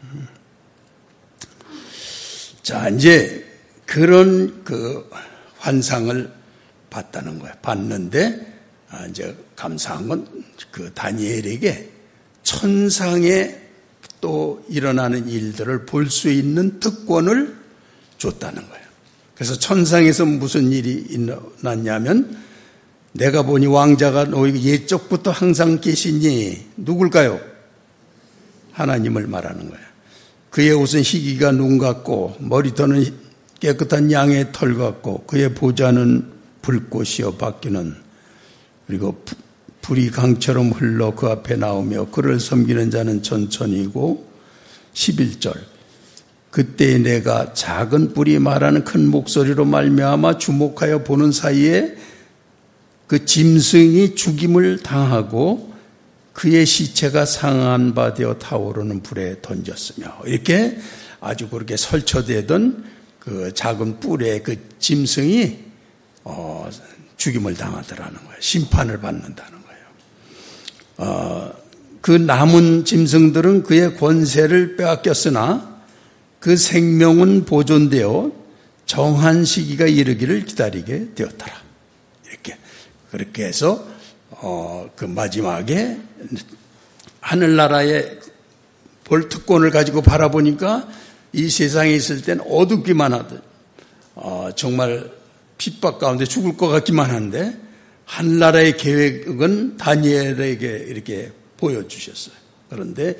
자, 이제 그런 그 환상을 봤다는 거예요. 봤는데 이제 감사한 건 그 다니엘에게 천상에 또 일어나는 일들을 볼 수 있는 특권을 줬다는 거예요. 그래서 천상에서 무슨 일이 일어났냐면 내가 보니 왕자가 너희 옛적부터 항상 계시니 누굴까요? 하나님을 말하는 거예요. 그의 옷은 희기가 눈 같고 머리털은 깨끗한 양의 털 같고 그의 보좌는 불꽃이여 바뀌는 그리고 불이 강처럼 흘러 그 앞에 나오며 그를 섬기는 자는 천천히고 11절 그때 내가 작은 뿔이 말하는 큰 목소리로 말미암아 주목하여 보는 사이에 그 짐승이 죽임을 당하고 그의 시체가 상한 바 되어 타오르는 불에 던졌으며 이렇게 아주 그렇게 설쳐되던 그 작은 뿔의 그 짐승이 죽임을 당하더라는 거예요. 심판을 받는다는 거예요. 그 남은 짐승들은 그의 권세를 빼앗겼으나 그 생명은 보존되어 정한 시기가 이르기를 기다리게 되었더라. 이렇게 그렇게 해서 그 마지막에 하늘나라의 볼 특권을 가지고 바라보니까 이 세상에 있을 땐 어둡기만 하듯 정말 핍박 가운데 죽을 것 같기만 한데 하늘나라의 계획은 다니엘에게 이렇게 보여주셨어요. 그런데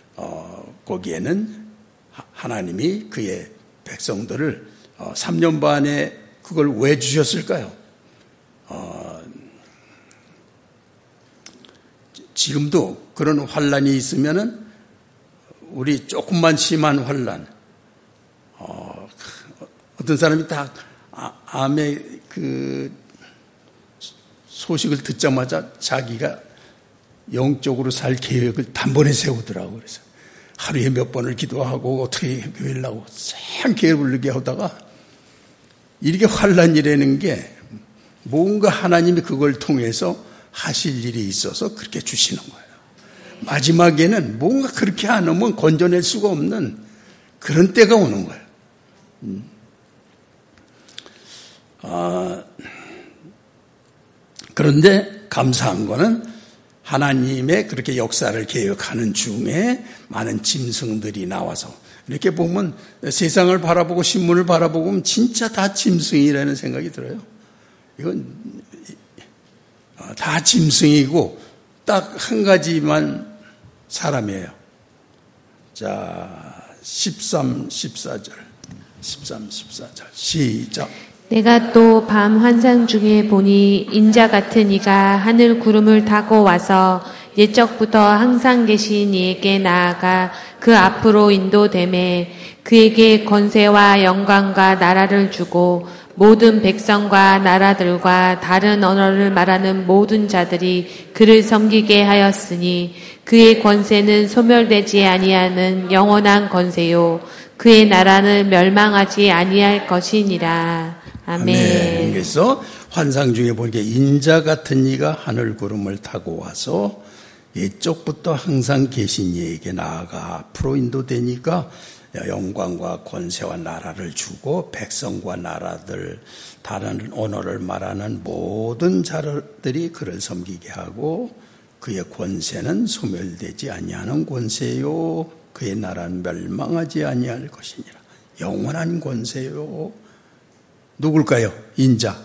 거기에는 하나님이 그의 백성들을 3년 반에 그걸 왜 주셨을까요? 지금도 그런 환란이 있으면은 우리 조금만 심한 환란, 어떤 사람이 다 암의 그 소식을 듣자마자 자기가 영적으로 살 계획을 단번에 세우더라고. 그래서 하루에 몇 번을 기도하고 어떻게 교회를 나오고 참 게을르게 하다가 이렇게 환난이라는 게 뭔가 하나님이 그걸 통해서 하실 일이 있어서 그렇게 주시는 거예요. 마지막에는 뭔가 그렇게 안 하면 건져낼 수가 없는 그런 때가 오는 거예요. 그런데 감사한 거는 하나님의 그렇게 역사를 개혁하는 중에 많은 짐승들이 나와서 이렇게 보면 세상을 바라보고 신문을 바라보면 진짜 다 짐승이라는 생각이 들어요. 이건 다 짐승이고 딱 한 가지만 사람이에요. 자, 13, 14절 시작. 내가 또 밤 환상 중에 보니 인자 같은 이가 하늘 구름을 타고 와서 옛적부터 항상 계신 이에게 나아가 그 앞으로 인도되매 그에게 권세와 영광과 나라를 주고 모든 백성과 나라들과 다른 언어를 말하는 모든 자들이 그를 섬기게 하였으니 그의 권세는 소멸되지 아니하는 영원한 권세요 그의 나라는 멸망하지 아니할 것이니라. 아멘. 그래서 환상 중에 보니까 인자 같은 이가 하늘 구름을 타고 와서 옛적부터 항상 계신 이에게 나아가 앞으로 인도되니까 영광과 권세와 나라를 주고 백성과 나라들 다른 언어를 말하는 모든 자들이 그를 섬기게 하고 그의 권세는 소멸되지 아니하는 권세요 그의 나라는 멸망하지 아니할 것이니라. 영원한 권세요. 누굴까요? 인자.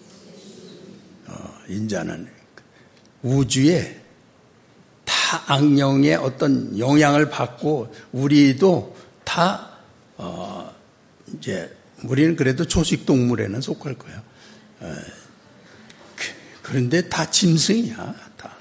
인자는 우주에 다 악령의 어떤 영향을 받고 우리도 다 이제 우리는 그래도 초식 동물에는 속할 거예요. 그런데 다 짐승이야. 다.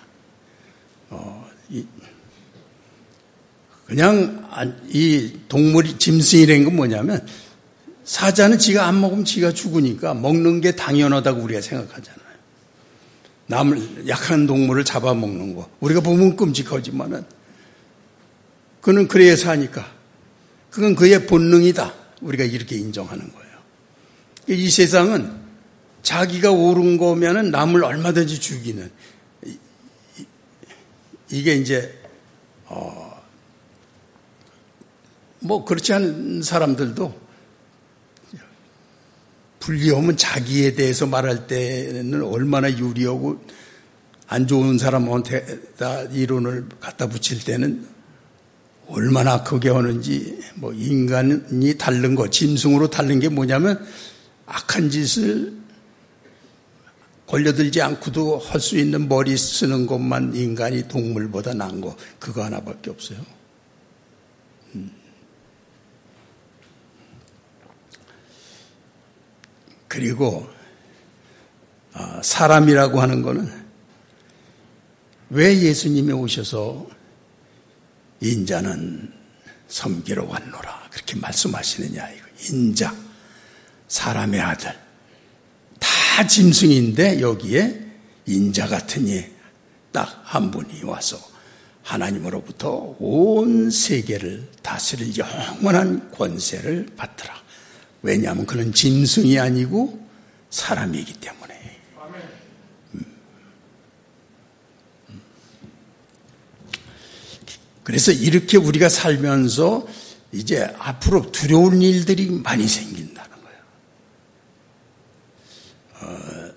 그냥 이 동물이 짐승이라는 건 뭐냐면 사자는 지가 안 먹으면 지가 죽으니까 먹는 게 당연하다고 우리가 생각하잖아요. 남을 약한 동물을 잡아먹는 거 우리가 보면 끔찍하지만은 그는 그래야 사니까 그건 그의 본능이다. 우리가 이렇게 인정하는 거예요. 이 세상은 자기가 옳은 거면은 남을 얼마든지 죽이는 이게 이제 뭐 그렇지 않은 사람들도 불리하면 자기에 대해서 말할 때는 얼마나 유리하고 안 좋은 사람한테다 이론을 갖다 붙일 때는 얼마나 크게 하는지 뭐 인간이 다른 거 짐승으로 다른 게 뭐냐면 악한 짓을 걸려들지 않고도 할 수 있는 머리 쓰는 것만 인간이 동물보다 나은 거 그거 하나밖에 없어요. 그리고 사람이라고 하는 거는 왜 예수님이 오셔서 인자는 섬기러 왔노라 그렇게 말씀하시느냐. 인자, 사람의 아들 다 짐승인데 여기에 인자 같으니 딱 한 분이 와서 하나님으로부터 온 세계를 다스릴 영원한 권세를 받더라. 왜냐하면 그는 짐승이 아니고 사람이기 때문에. 그래서 이렇게 우리가 살면서 이제 앞으로 두려운 일들이 많이 생긴다는 거예요.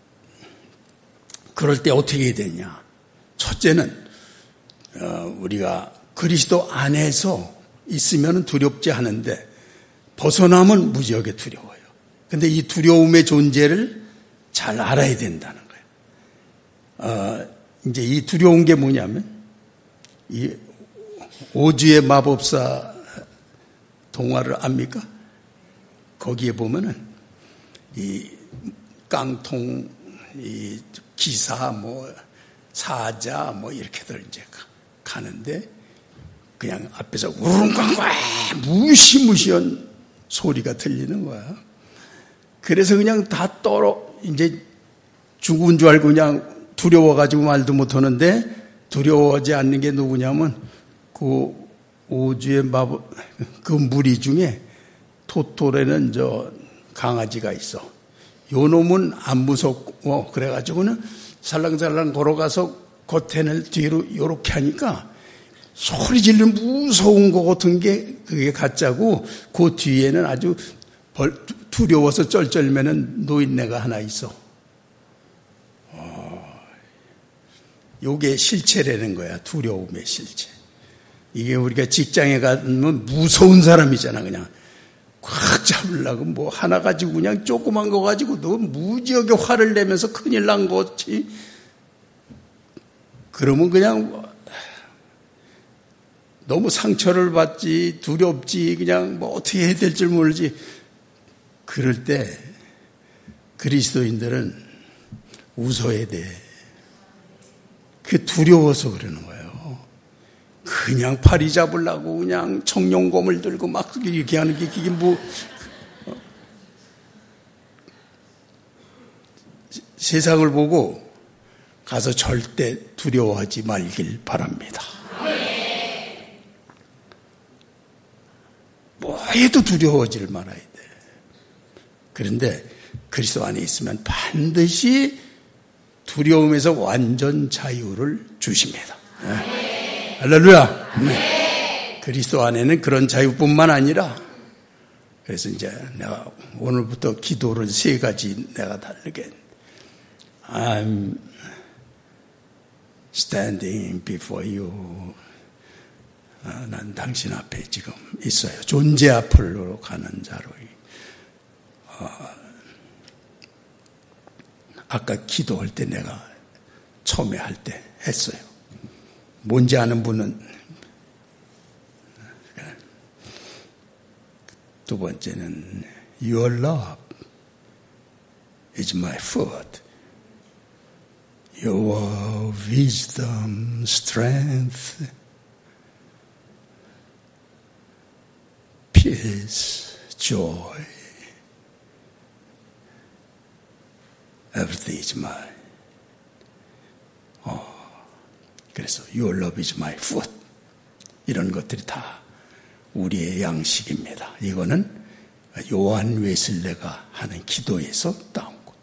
그럴 때 어떻게 해야 되냐? 첫째는 우리가 그리스도 안에서 있으면 두렵지 않은데 벗어나면 무지하게 두려워요. 그런데 이 두려움의 존재를 잘 알아야 된다는 거예요. 이제 이 두려운 게 뭐냐면 이 오즈의 마법사 동화를 압니까? 거기에 보면은 이 깡통, 이 기사, 뭐 사자, 뭐 이렇게들 이제 가는데 그냥 앞에서 우릉꽝꽝 무시무시한 소리가 들리는 거야. 그래서 그냥 다 이제 죽은 줄 알고 그냥 두려워가지고 말도 못하는데 두려워하지 않는 게 누구냐면 그 오주의 마법, 그 무리 중에 토토레는 강아지가 있어. 요 놈은 안 무섭고, 그래가지고는 살랑살랑 걸어가서 겉에를 뒤로 요렇게 하니까 소리 지르는 무서운 거 같은 게 그게 가짜고, 그 뒤에는 아주 두려워서 쩔쩔매는 노인네가 하나 있어. 요게 실체라는 거야. 두려움의 실체. 이게 우리가 직장에 가면 무서운 사람이잖아. 그냥 꽉 잡으려고 뭐 하나 가지고 그냥 조그만 거 가지고 너 무지하게 화를 내면서 큰일 난 거지. 그러면 그냥 너무 상처를 받지, 두렵지, 그냥 뭐 어떻게 해야 될 줄 모르지. 그럴 때 그리스도인들은 웃어야 돼. 그게 두려워서 그러는 거예요. 그냥 파리 잡으려고 그냥 청룡검을 들고 막 이렇게 하는 게 그게 뭐 세상을 보고 가서 절대 두려워하지 말길 바랍니다. 뭐 해도 두려워질 말아야 돼. 그런데 그리스도 안에 있으면 반드시 두려움에서 완전 자유를 주십니다. 네. 할렐루야. 네. 그리스도 안에는 그런 자유뿐만 아니라, 그래서 이제 내가 오늘부터 기도를 3가지 내가 다르게. I'm standing before you. 난 당신 앞에 지금 있어요. 존재 앞으로 가는 자로. 아까 기도할 때 내가 처음에 할 때 했어요. 뭔지 아는 분은. 두 번째는 Your love is my food. Your wisdom, strength, peace, joy. Everything is mine. 그래서 Your love is my food. 이런 것들이 다 우리의 양식입니다. 이거는 요한 웨슬레가 하는 기도에서 따온 것.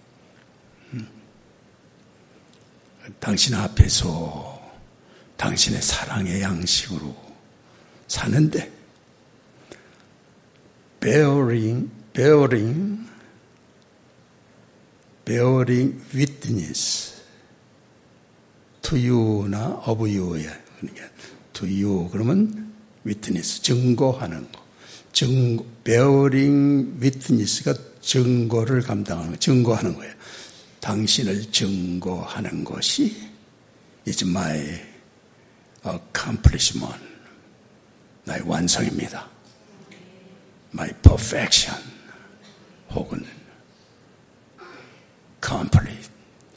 당신 앞에서 당신의 사랑의 양식으로 사는데 bearing witness to you나 of you야. 그러니까 to you 그러면 witness 증거하는 거. bearing witness가 증거를 감당하는 거, 증거하는 거예요. 당신을 증거하는 것이 is my accomplishment. 나의 완성입니다. my perfection. 혹은 complete.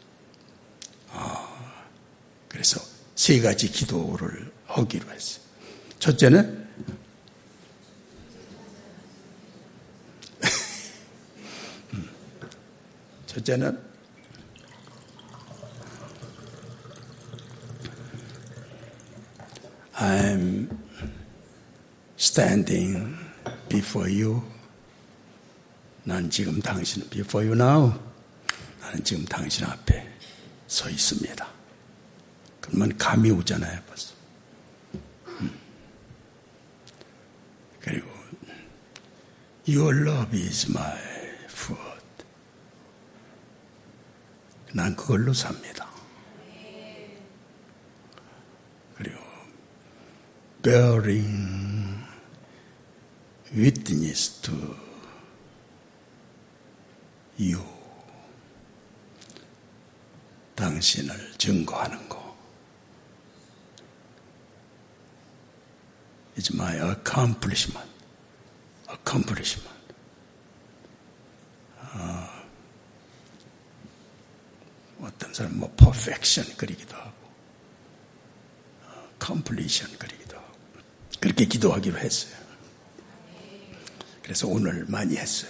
그래서 3가지 기도를 하기로 했어요. 첫째는 I'm standing before you. 난 지금 당신 before you now. 나는 지금 당신 앞에 서 있습니다. 그러면 감이 오잖아요, 벌써. 그리고 Your love is my food. 난 그걸로 삽니다. 그리고 bearing witness to you. 당신을 증거하는 거. It's my accomplishment. 어떤 사람은 뭐 perfection 그리기도 하고, completion 그리기도 하고, 그렇게 기도하기로 했어요. 그래서 오늘 많이 했어요.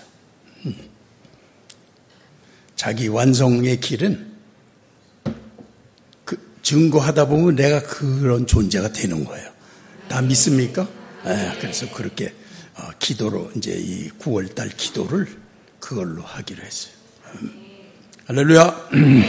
자기 완성의 길은 증거하다 보면 내가 그런 존재가 되는 거예요. 다 믿습니까? 그래서 그렇게 기도로 이제 이 9월달 기도를 그걸로 하기로 했어요. 할렐루야.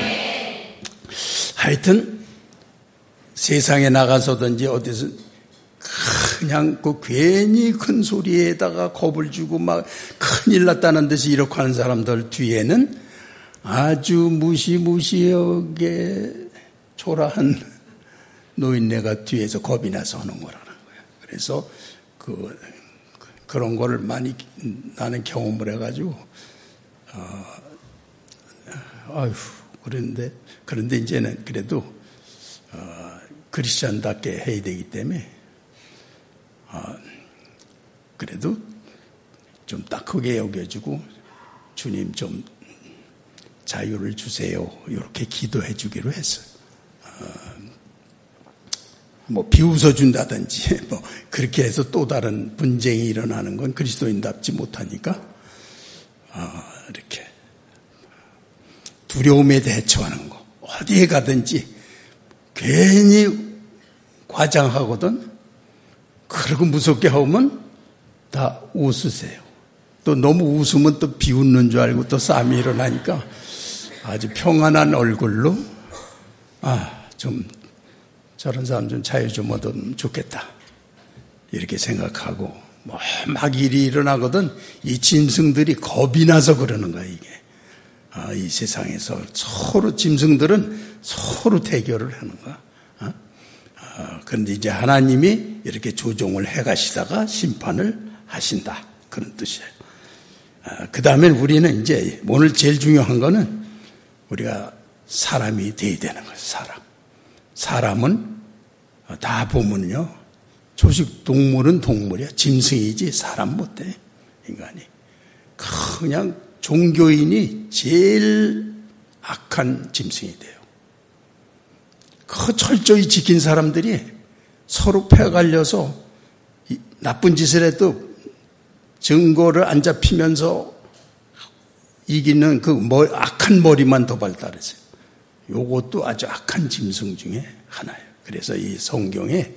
하여튼 세상에 나가서든지 어디서 그냥 그 괜히 큰 소리에다가 겁을 주고 막 큰일 났다는 듯이 이렇게 하는 사람들 뒤에는 아주 무시무시하게 초라한 노인네가 뒤에서 겁이 나서 하는 거라는 거예요. 그래서 그런 거를 많이 나는 경험을 해가지고 그런데 이제는 그래도 크리스천답게 해야 되기 때문에 그래도 좀 딱 크게 여겨주고 주님 좀 자유를 주세요. 이렇게 기도해 주기로 했어요. 뭐 비웃어 준다든지 뭐 그렇게 해서 또 다른 분쟁이 일어나는 건 그리스도인답지 못하니까 이렇게 두려움에 대처하는 거 어디에 가든지 괜히 과장하거든. 그리고 무섭게 하면 다 웃으세요. 또 너무 웃으면 또 비웃는 줄 알고 또 싸움이 일어나니까 아주 평안한 얼굴로 좀 저런 사람 좀 자유 좀 얻으면 좋겠다 이렇게 생각하고 막 일이 일어나거든. 이 짐승들이 겁이 나서 그러는 거야 이게. 이 세상에서 서로 짐승들은 서로 대결을 하는 거야. 그런데 이제 하나님이 이렇게 조종을 해가시다가 심판을 하신다 그런 뜻이에요. 그 다음에 우리는 이제 오늘 제일 중요한 거는 우리가 사람이 돼야 되는 거예요. 사람은 다 보면요 조식 동물은 동물이야. 짐승이지 사람 못돼 인간이. 그냥 종교인이 제일 악한 짐승이 돼요. 그 철저히 지킨 사람들이 서로 패갈려서 나쁜 짓을 해도 증거를 안 잡히면서 이기는 악한 머리만 더 발달했어요. 요것도 아주 악한 짐승 중에 하나예요. 그래서 이 성경에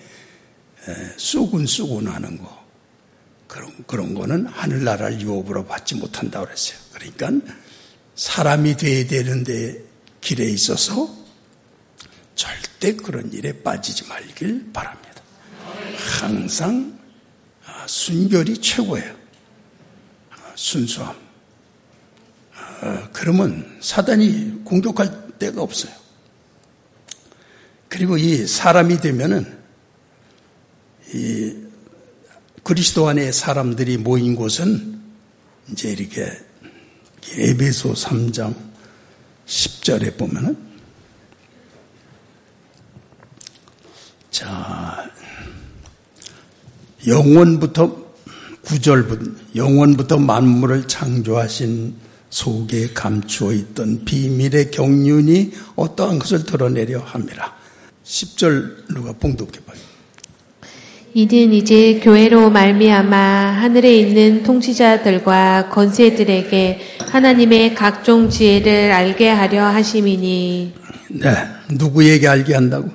쑥은 하는 거 그런 거는 하늘나라를 유업으로 받지 못한다고 그랬어요. 그러니까 사람이 돼야 되는데 길에 있어서 절대 그런 일에 빠지지 말길 바랍니다. 항상 순결이 최고예요. 순수함. 그러면 사단이 공격할 데가 없어요. 그리고 이 사람이 되면은 이 그리스도 안에 사람들이 모인 곳은 이제 이렇게 에베소 3장 10절에 보면은 자 영원부터 9절부터 영원부터 만물을 창조하신 속에 감추어 있던 비밀의 경륜이 어떠한 것을 드러내려 함이라. 10절 누가 봉독해 봐요. 이는 이제 교회로 말미암아 하늘에 있는 통치자들과 권세들에게 하나님의 각종 지혜를 알게 하려 하심이니. 네, 누구에게 알게 한다고?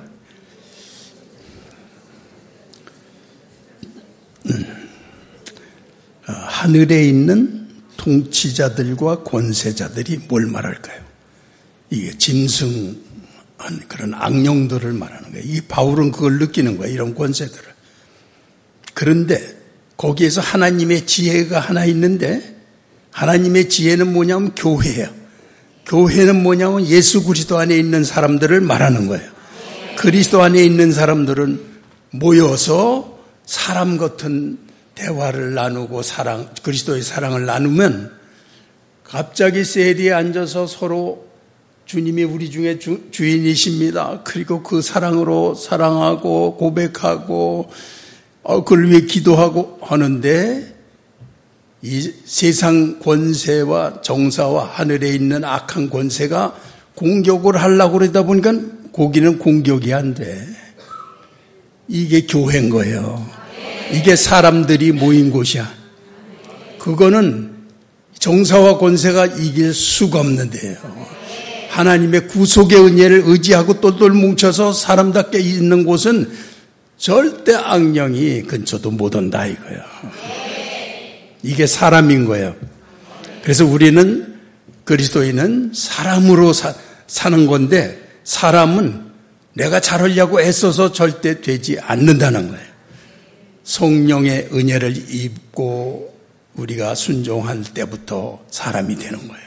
하늘에 있는 통치자들과 권세자들이 뭘 말할까요? 이게 짐승한 그런 악령들을 말하는 거예요. 이 바울은 그걸 느끼는 거예요. 이런 권세들을. 그런데 거기에서 하나님의 지혜가 하나 있는데 하나님의 지혜는 뭐냐면 교회예요. 교회는 뭐냐면 예수 그리스도 안에 있는 사람들을 말하는 거예요. 그리스도 안에 있는 사람들은 모여서 사람 같은 대화를 나누고 그리스도의 사랑을 나누면 갑자기 세리에 앉아서 서로 주님이 우리 중에 주인이십니다. 그리고 그 사랑으로 사랑하고 고백하고 그를 위해 기도하고 하는데 이 세상 권세와 정사와 하늘에 있는 악한 권세가 공격을 하려고 그러다 보니까 거기는 공격이 안 돼. 이게 교회인 거예요. 이게 사람들이 모인 곳이야. 그거는 정사와 권세가 이길 수가 없는데요. 하나님의 구속의 은혜를 의지하고 똘똘 뭉쳐서 사람답게 있는 곳은 절대 악령이 근처도 못 온다 이거예요. 이게 사람인 거예요. 그래서 우리는 그리스도인은 사람으로 사는 건데 사람은 내가 잘하려고 애써서 절대 되지 않는다는 거예요. 성령의 은혜를 입고 우리가 순종할 때부터 사람이 되는 거예요.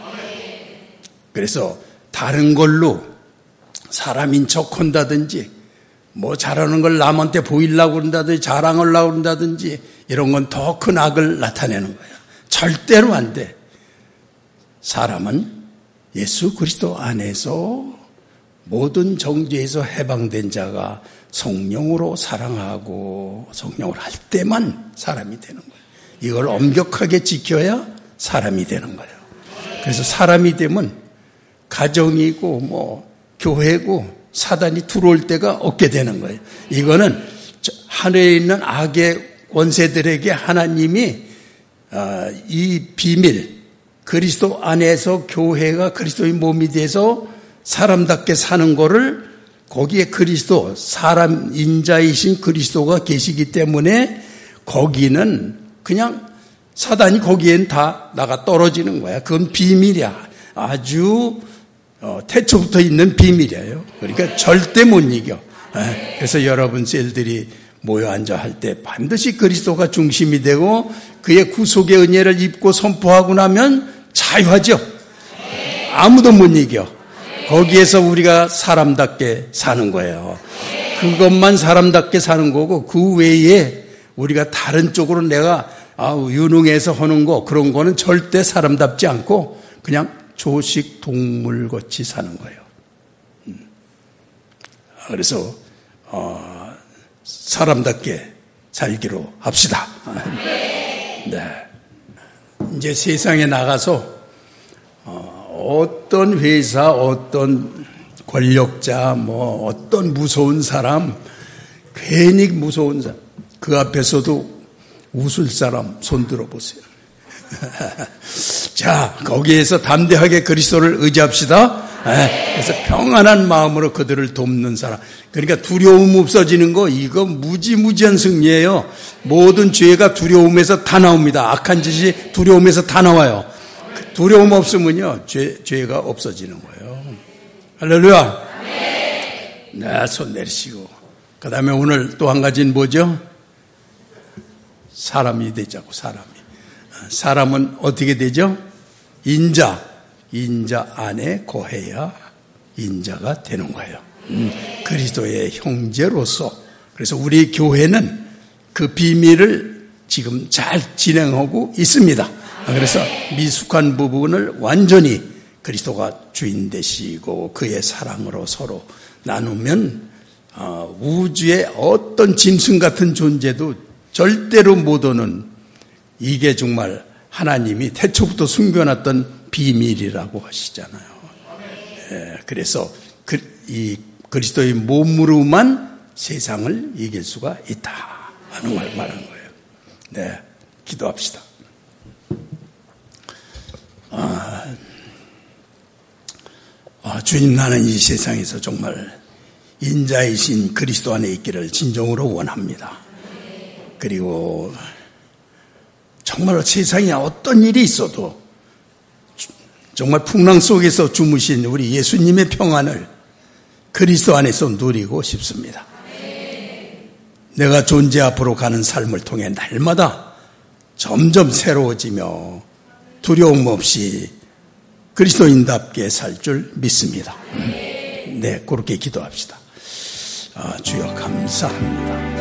그래서 다른 걸로 사람인 척 한다든지 뭐 잘하는 걸 남한테 보이려고 그런다든지 자랑하려고 그런다든지 이런 건 더 큰 악을 나타내는 거예요. 절대로 안 돼. 사람은 예수 그리스도 안에서 모든 정죄에서 해방된 자가 성령으로 사랑하고 성령을 할 때만 사람이 되는 거예요. 이걸 엄격하게 지켜야 사람이 되는 거예요. 그래서 사람이 되면 가정이고 뭐 교회고 사단이 들어올 때가 없게 되는 거예요. 이거는 하늘에 있는 악의 원세들에게 하나님이 이 비밀, 그리스도 안에서 교회가 그리스도의 몸이 돼서 사람답게 사는 거를 거기에 그리스도, 사람 인자이신 그리스도가 계시기 때문에 거기는 그냥 사단이 거기엔 다 나가 떨어지는 거야. 그건 비밀이야. 아주 태초부터 있는 비밀이에요. 그러니까 절대 못 이겨. 그래서 여러분 셀들이 모여 앉아 할 때 반드시 그리스도가 중심이 되고 그의 구속의 은혜를 입고 선포하고 나면 자유하죠. 아무도 못 이겨. 거기에서 우리가 사람답게 사는 거예요. 그것만 사람답게 사는 거고 그 외에 우리가 다른 쪽으로 내가 유능해서 하는 거 그런 거는 절대 사람답지 않고 그냥 조식 동물같이 사는 거예요. 그래서 사람답게 살기로 합시다. 네. 이제 세상에 나가서 어떤 회사, 어떤 권력자, 뭐 어떤 무서운 사람, 괜히 무서운 사람, 그 앞에서도 웃을 사람 손 들어보세요. 자, 거기에서 담대하게 그리스도를 의지합시다. 그래서 평안한 마음으로 그들을 돕는 사람. 그러니까 두려움 없어지는 거 이거 무지무지한 승리예요. 모든 죄가 두려움에서 다 나옵니다. 악한 짓이 두려움에서 다 나와요. 두려움 없으면요 죄가 없어지는 거예요. 할렐루야. 네, 손 내리시고 그 다음에 오늘 또 한 가지는 뭐죠? 사람이 되자고. 사람은 어떻게 되죠? 인자 안에 거해야 인자가 되는 거예요. 그리스도의 형제로서. 그래서 우리 교회는 그 비밀을 지금 잘 진행하고 있습니다. 그래서 미숙한 부분을 완전히 그리스도가 주인 되시고 그의 사랑으로 서로 나누면 우주의 어떤 짐승 같은 존재도 절대로 못 오는 이게 정말 하나님이 태초부터 숨겨놨던 비밀이라고 하시잖아요. 그래서 이 그리스도의 몸으로만 세상을 이길 수가 있다 하는 걸 말하는 거예요. 네, 기도합시다. 주님, 나는 이 세상에서 정말 인자이신 그리스도 안에 있기를 진정으로 원합니다. 그리고 정말 세상에 어떤 일이 있어도 정말 풍랑 속에서 주무신 우리 예수님의 평안을 그리스도 안에서 누리고 싶습니다. 내가 존재 앞으로 가는 삶을 통해 날마다 점점 새로워지며 두려움 없이 그리스도인답게 살 줄 믿습니다. 네, 그렇게 기도합시다. 주여 감사합니다.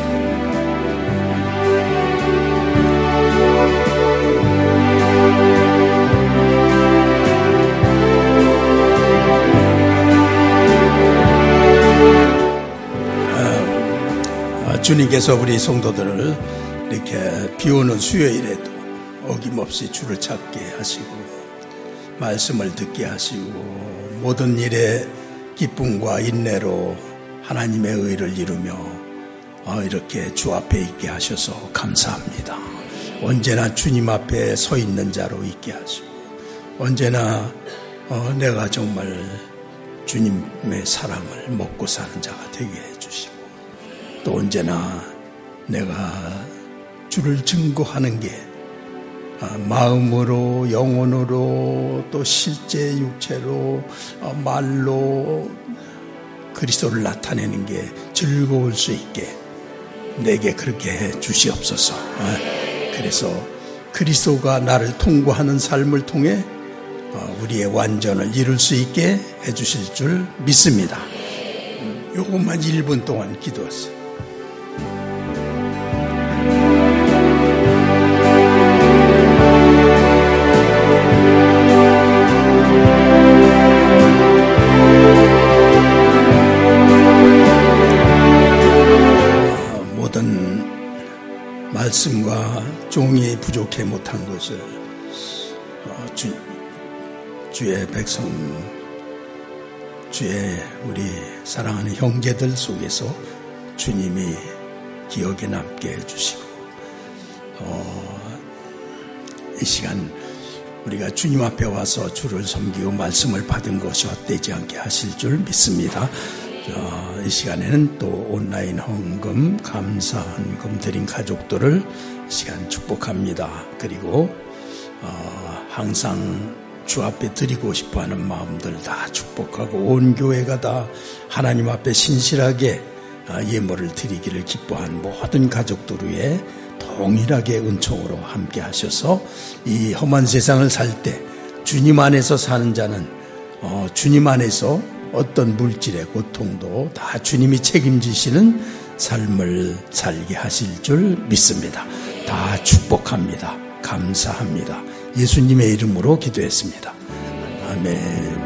주님께서 우리 성도들을 이렇게 비오는 수요일에도 어김없이 주를 찾게 하시고 말씀을 듣게 하시고 모든 일에 기쁨과 인내로 하나님의 의를 이루며 이렇게 주 앞에 있게 하셔서 감사합니다. 언제나 주님 앞에 서 있는 자로 있게 하시고 언제나 내가 정말 주님의 사랑을 먹고 사는 자가 되게 해주시고 또 언제나 내가 주를 증거하는 게 마음으로, 영혼으로, 또 실제 육체로, 말로 그리스도를 나타내는 게 즐거울 수 있게 내게 그렇게 해 주시옵소서. 그래서 그리스도가 나를 통과하는 삶을 통해 우리의 완전을 이룰 수 있게 해 주실 줄 믿습니다. 요것만 1분 동안 기도하세요. 모든 말씀과 종이 부족해 못한 것을 주의 백성, 주의 우리 사랑하는 형제들 속에서 주님이 기억에 남게 해주시고 이 시간 우리가 주님 앞에 와서 주를 섬기고 말씀을 받은 것이 헛되지 않게 하실 줄 믿습니다. 이 시간에는 또 온라인 헌금, 감사 헌금 드린 가족들을 이 시간 축복합니다. 그리고 항상 주 앞에 드리고 싶어하는 마음들 다 축복하고 온 교회가 다 하나님 앞에 신실하게 예물을 드리기를 기뻐한 모든 가족들 위해 동일하게 은총으로 함께 하셔서 이 험한 세상을 살 때 주님 안에서 사는 자는 주님 안에서 어떤 물질의 고통도 다 주님이 책임지시는 삶을 살게 하실 줄 믿습니다. 다 축복합니다. 감사합니다. 예수님의 이름으로 기도했습니다. 아멘.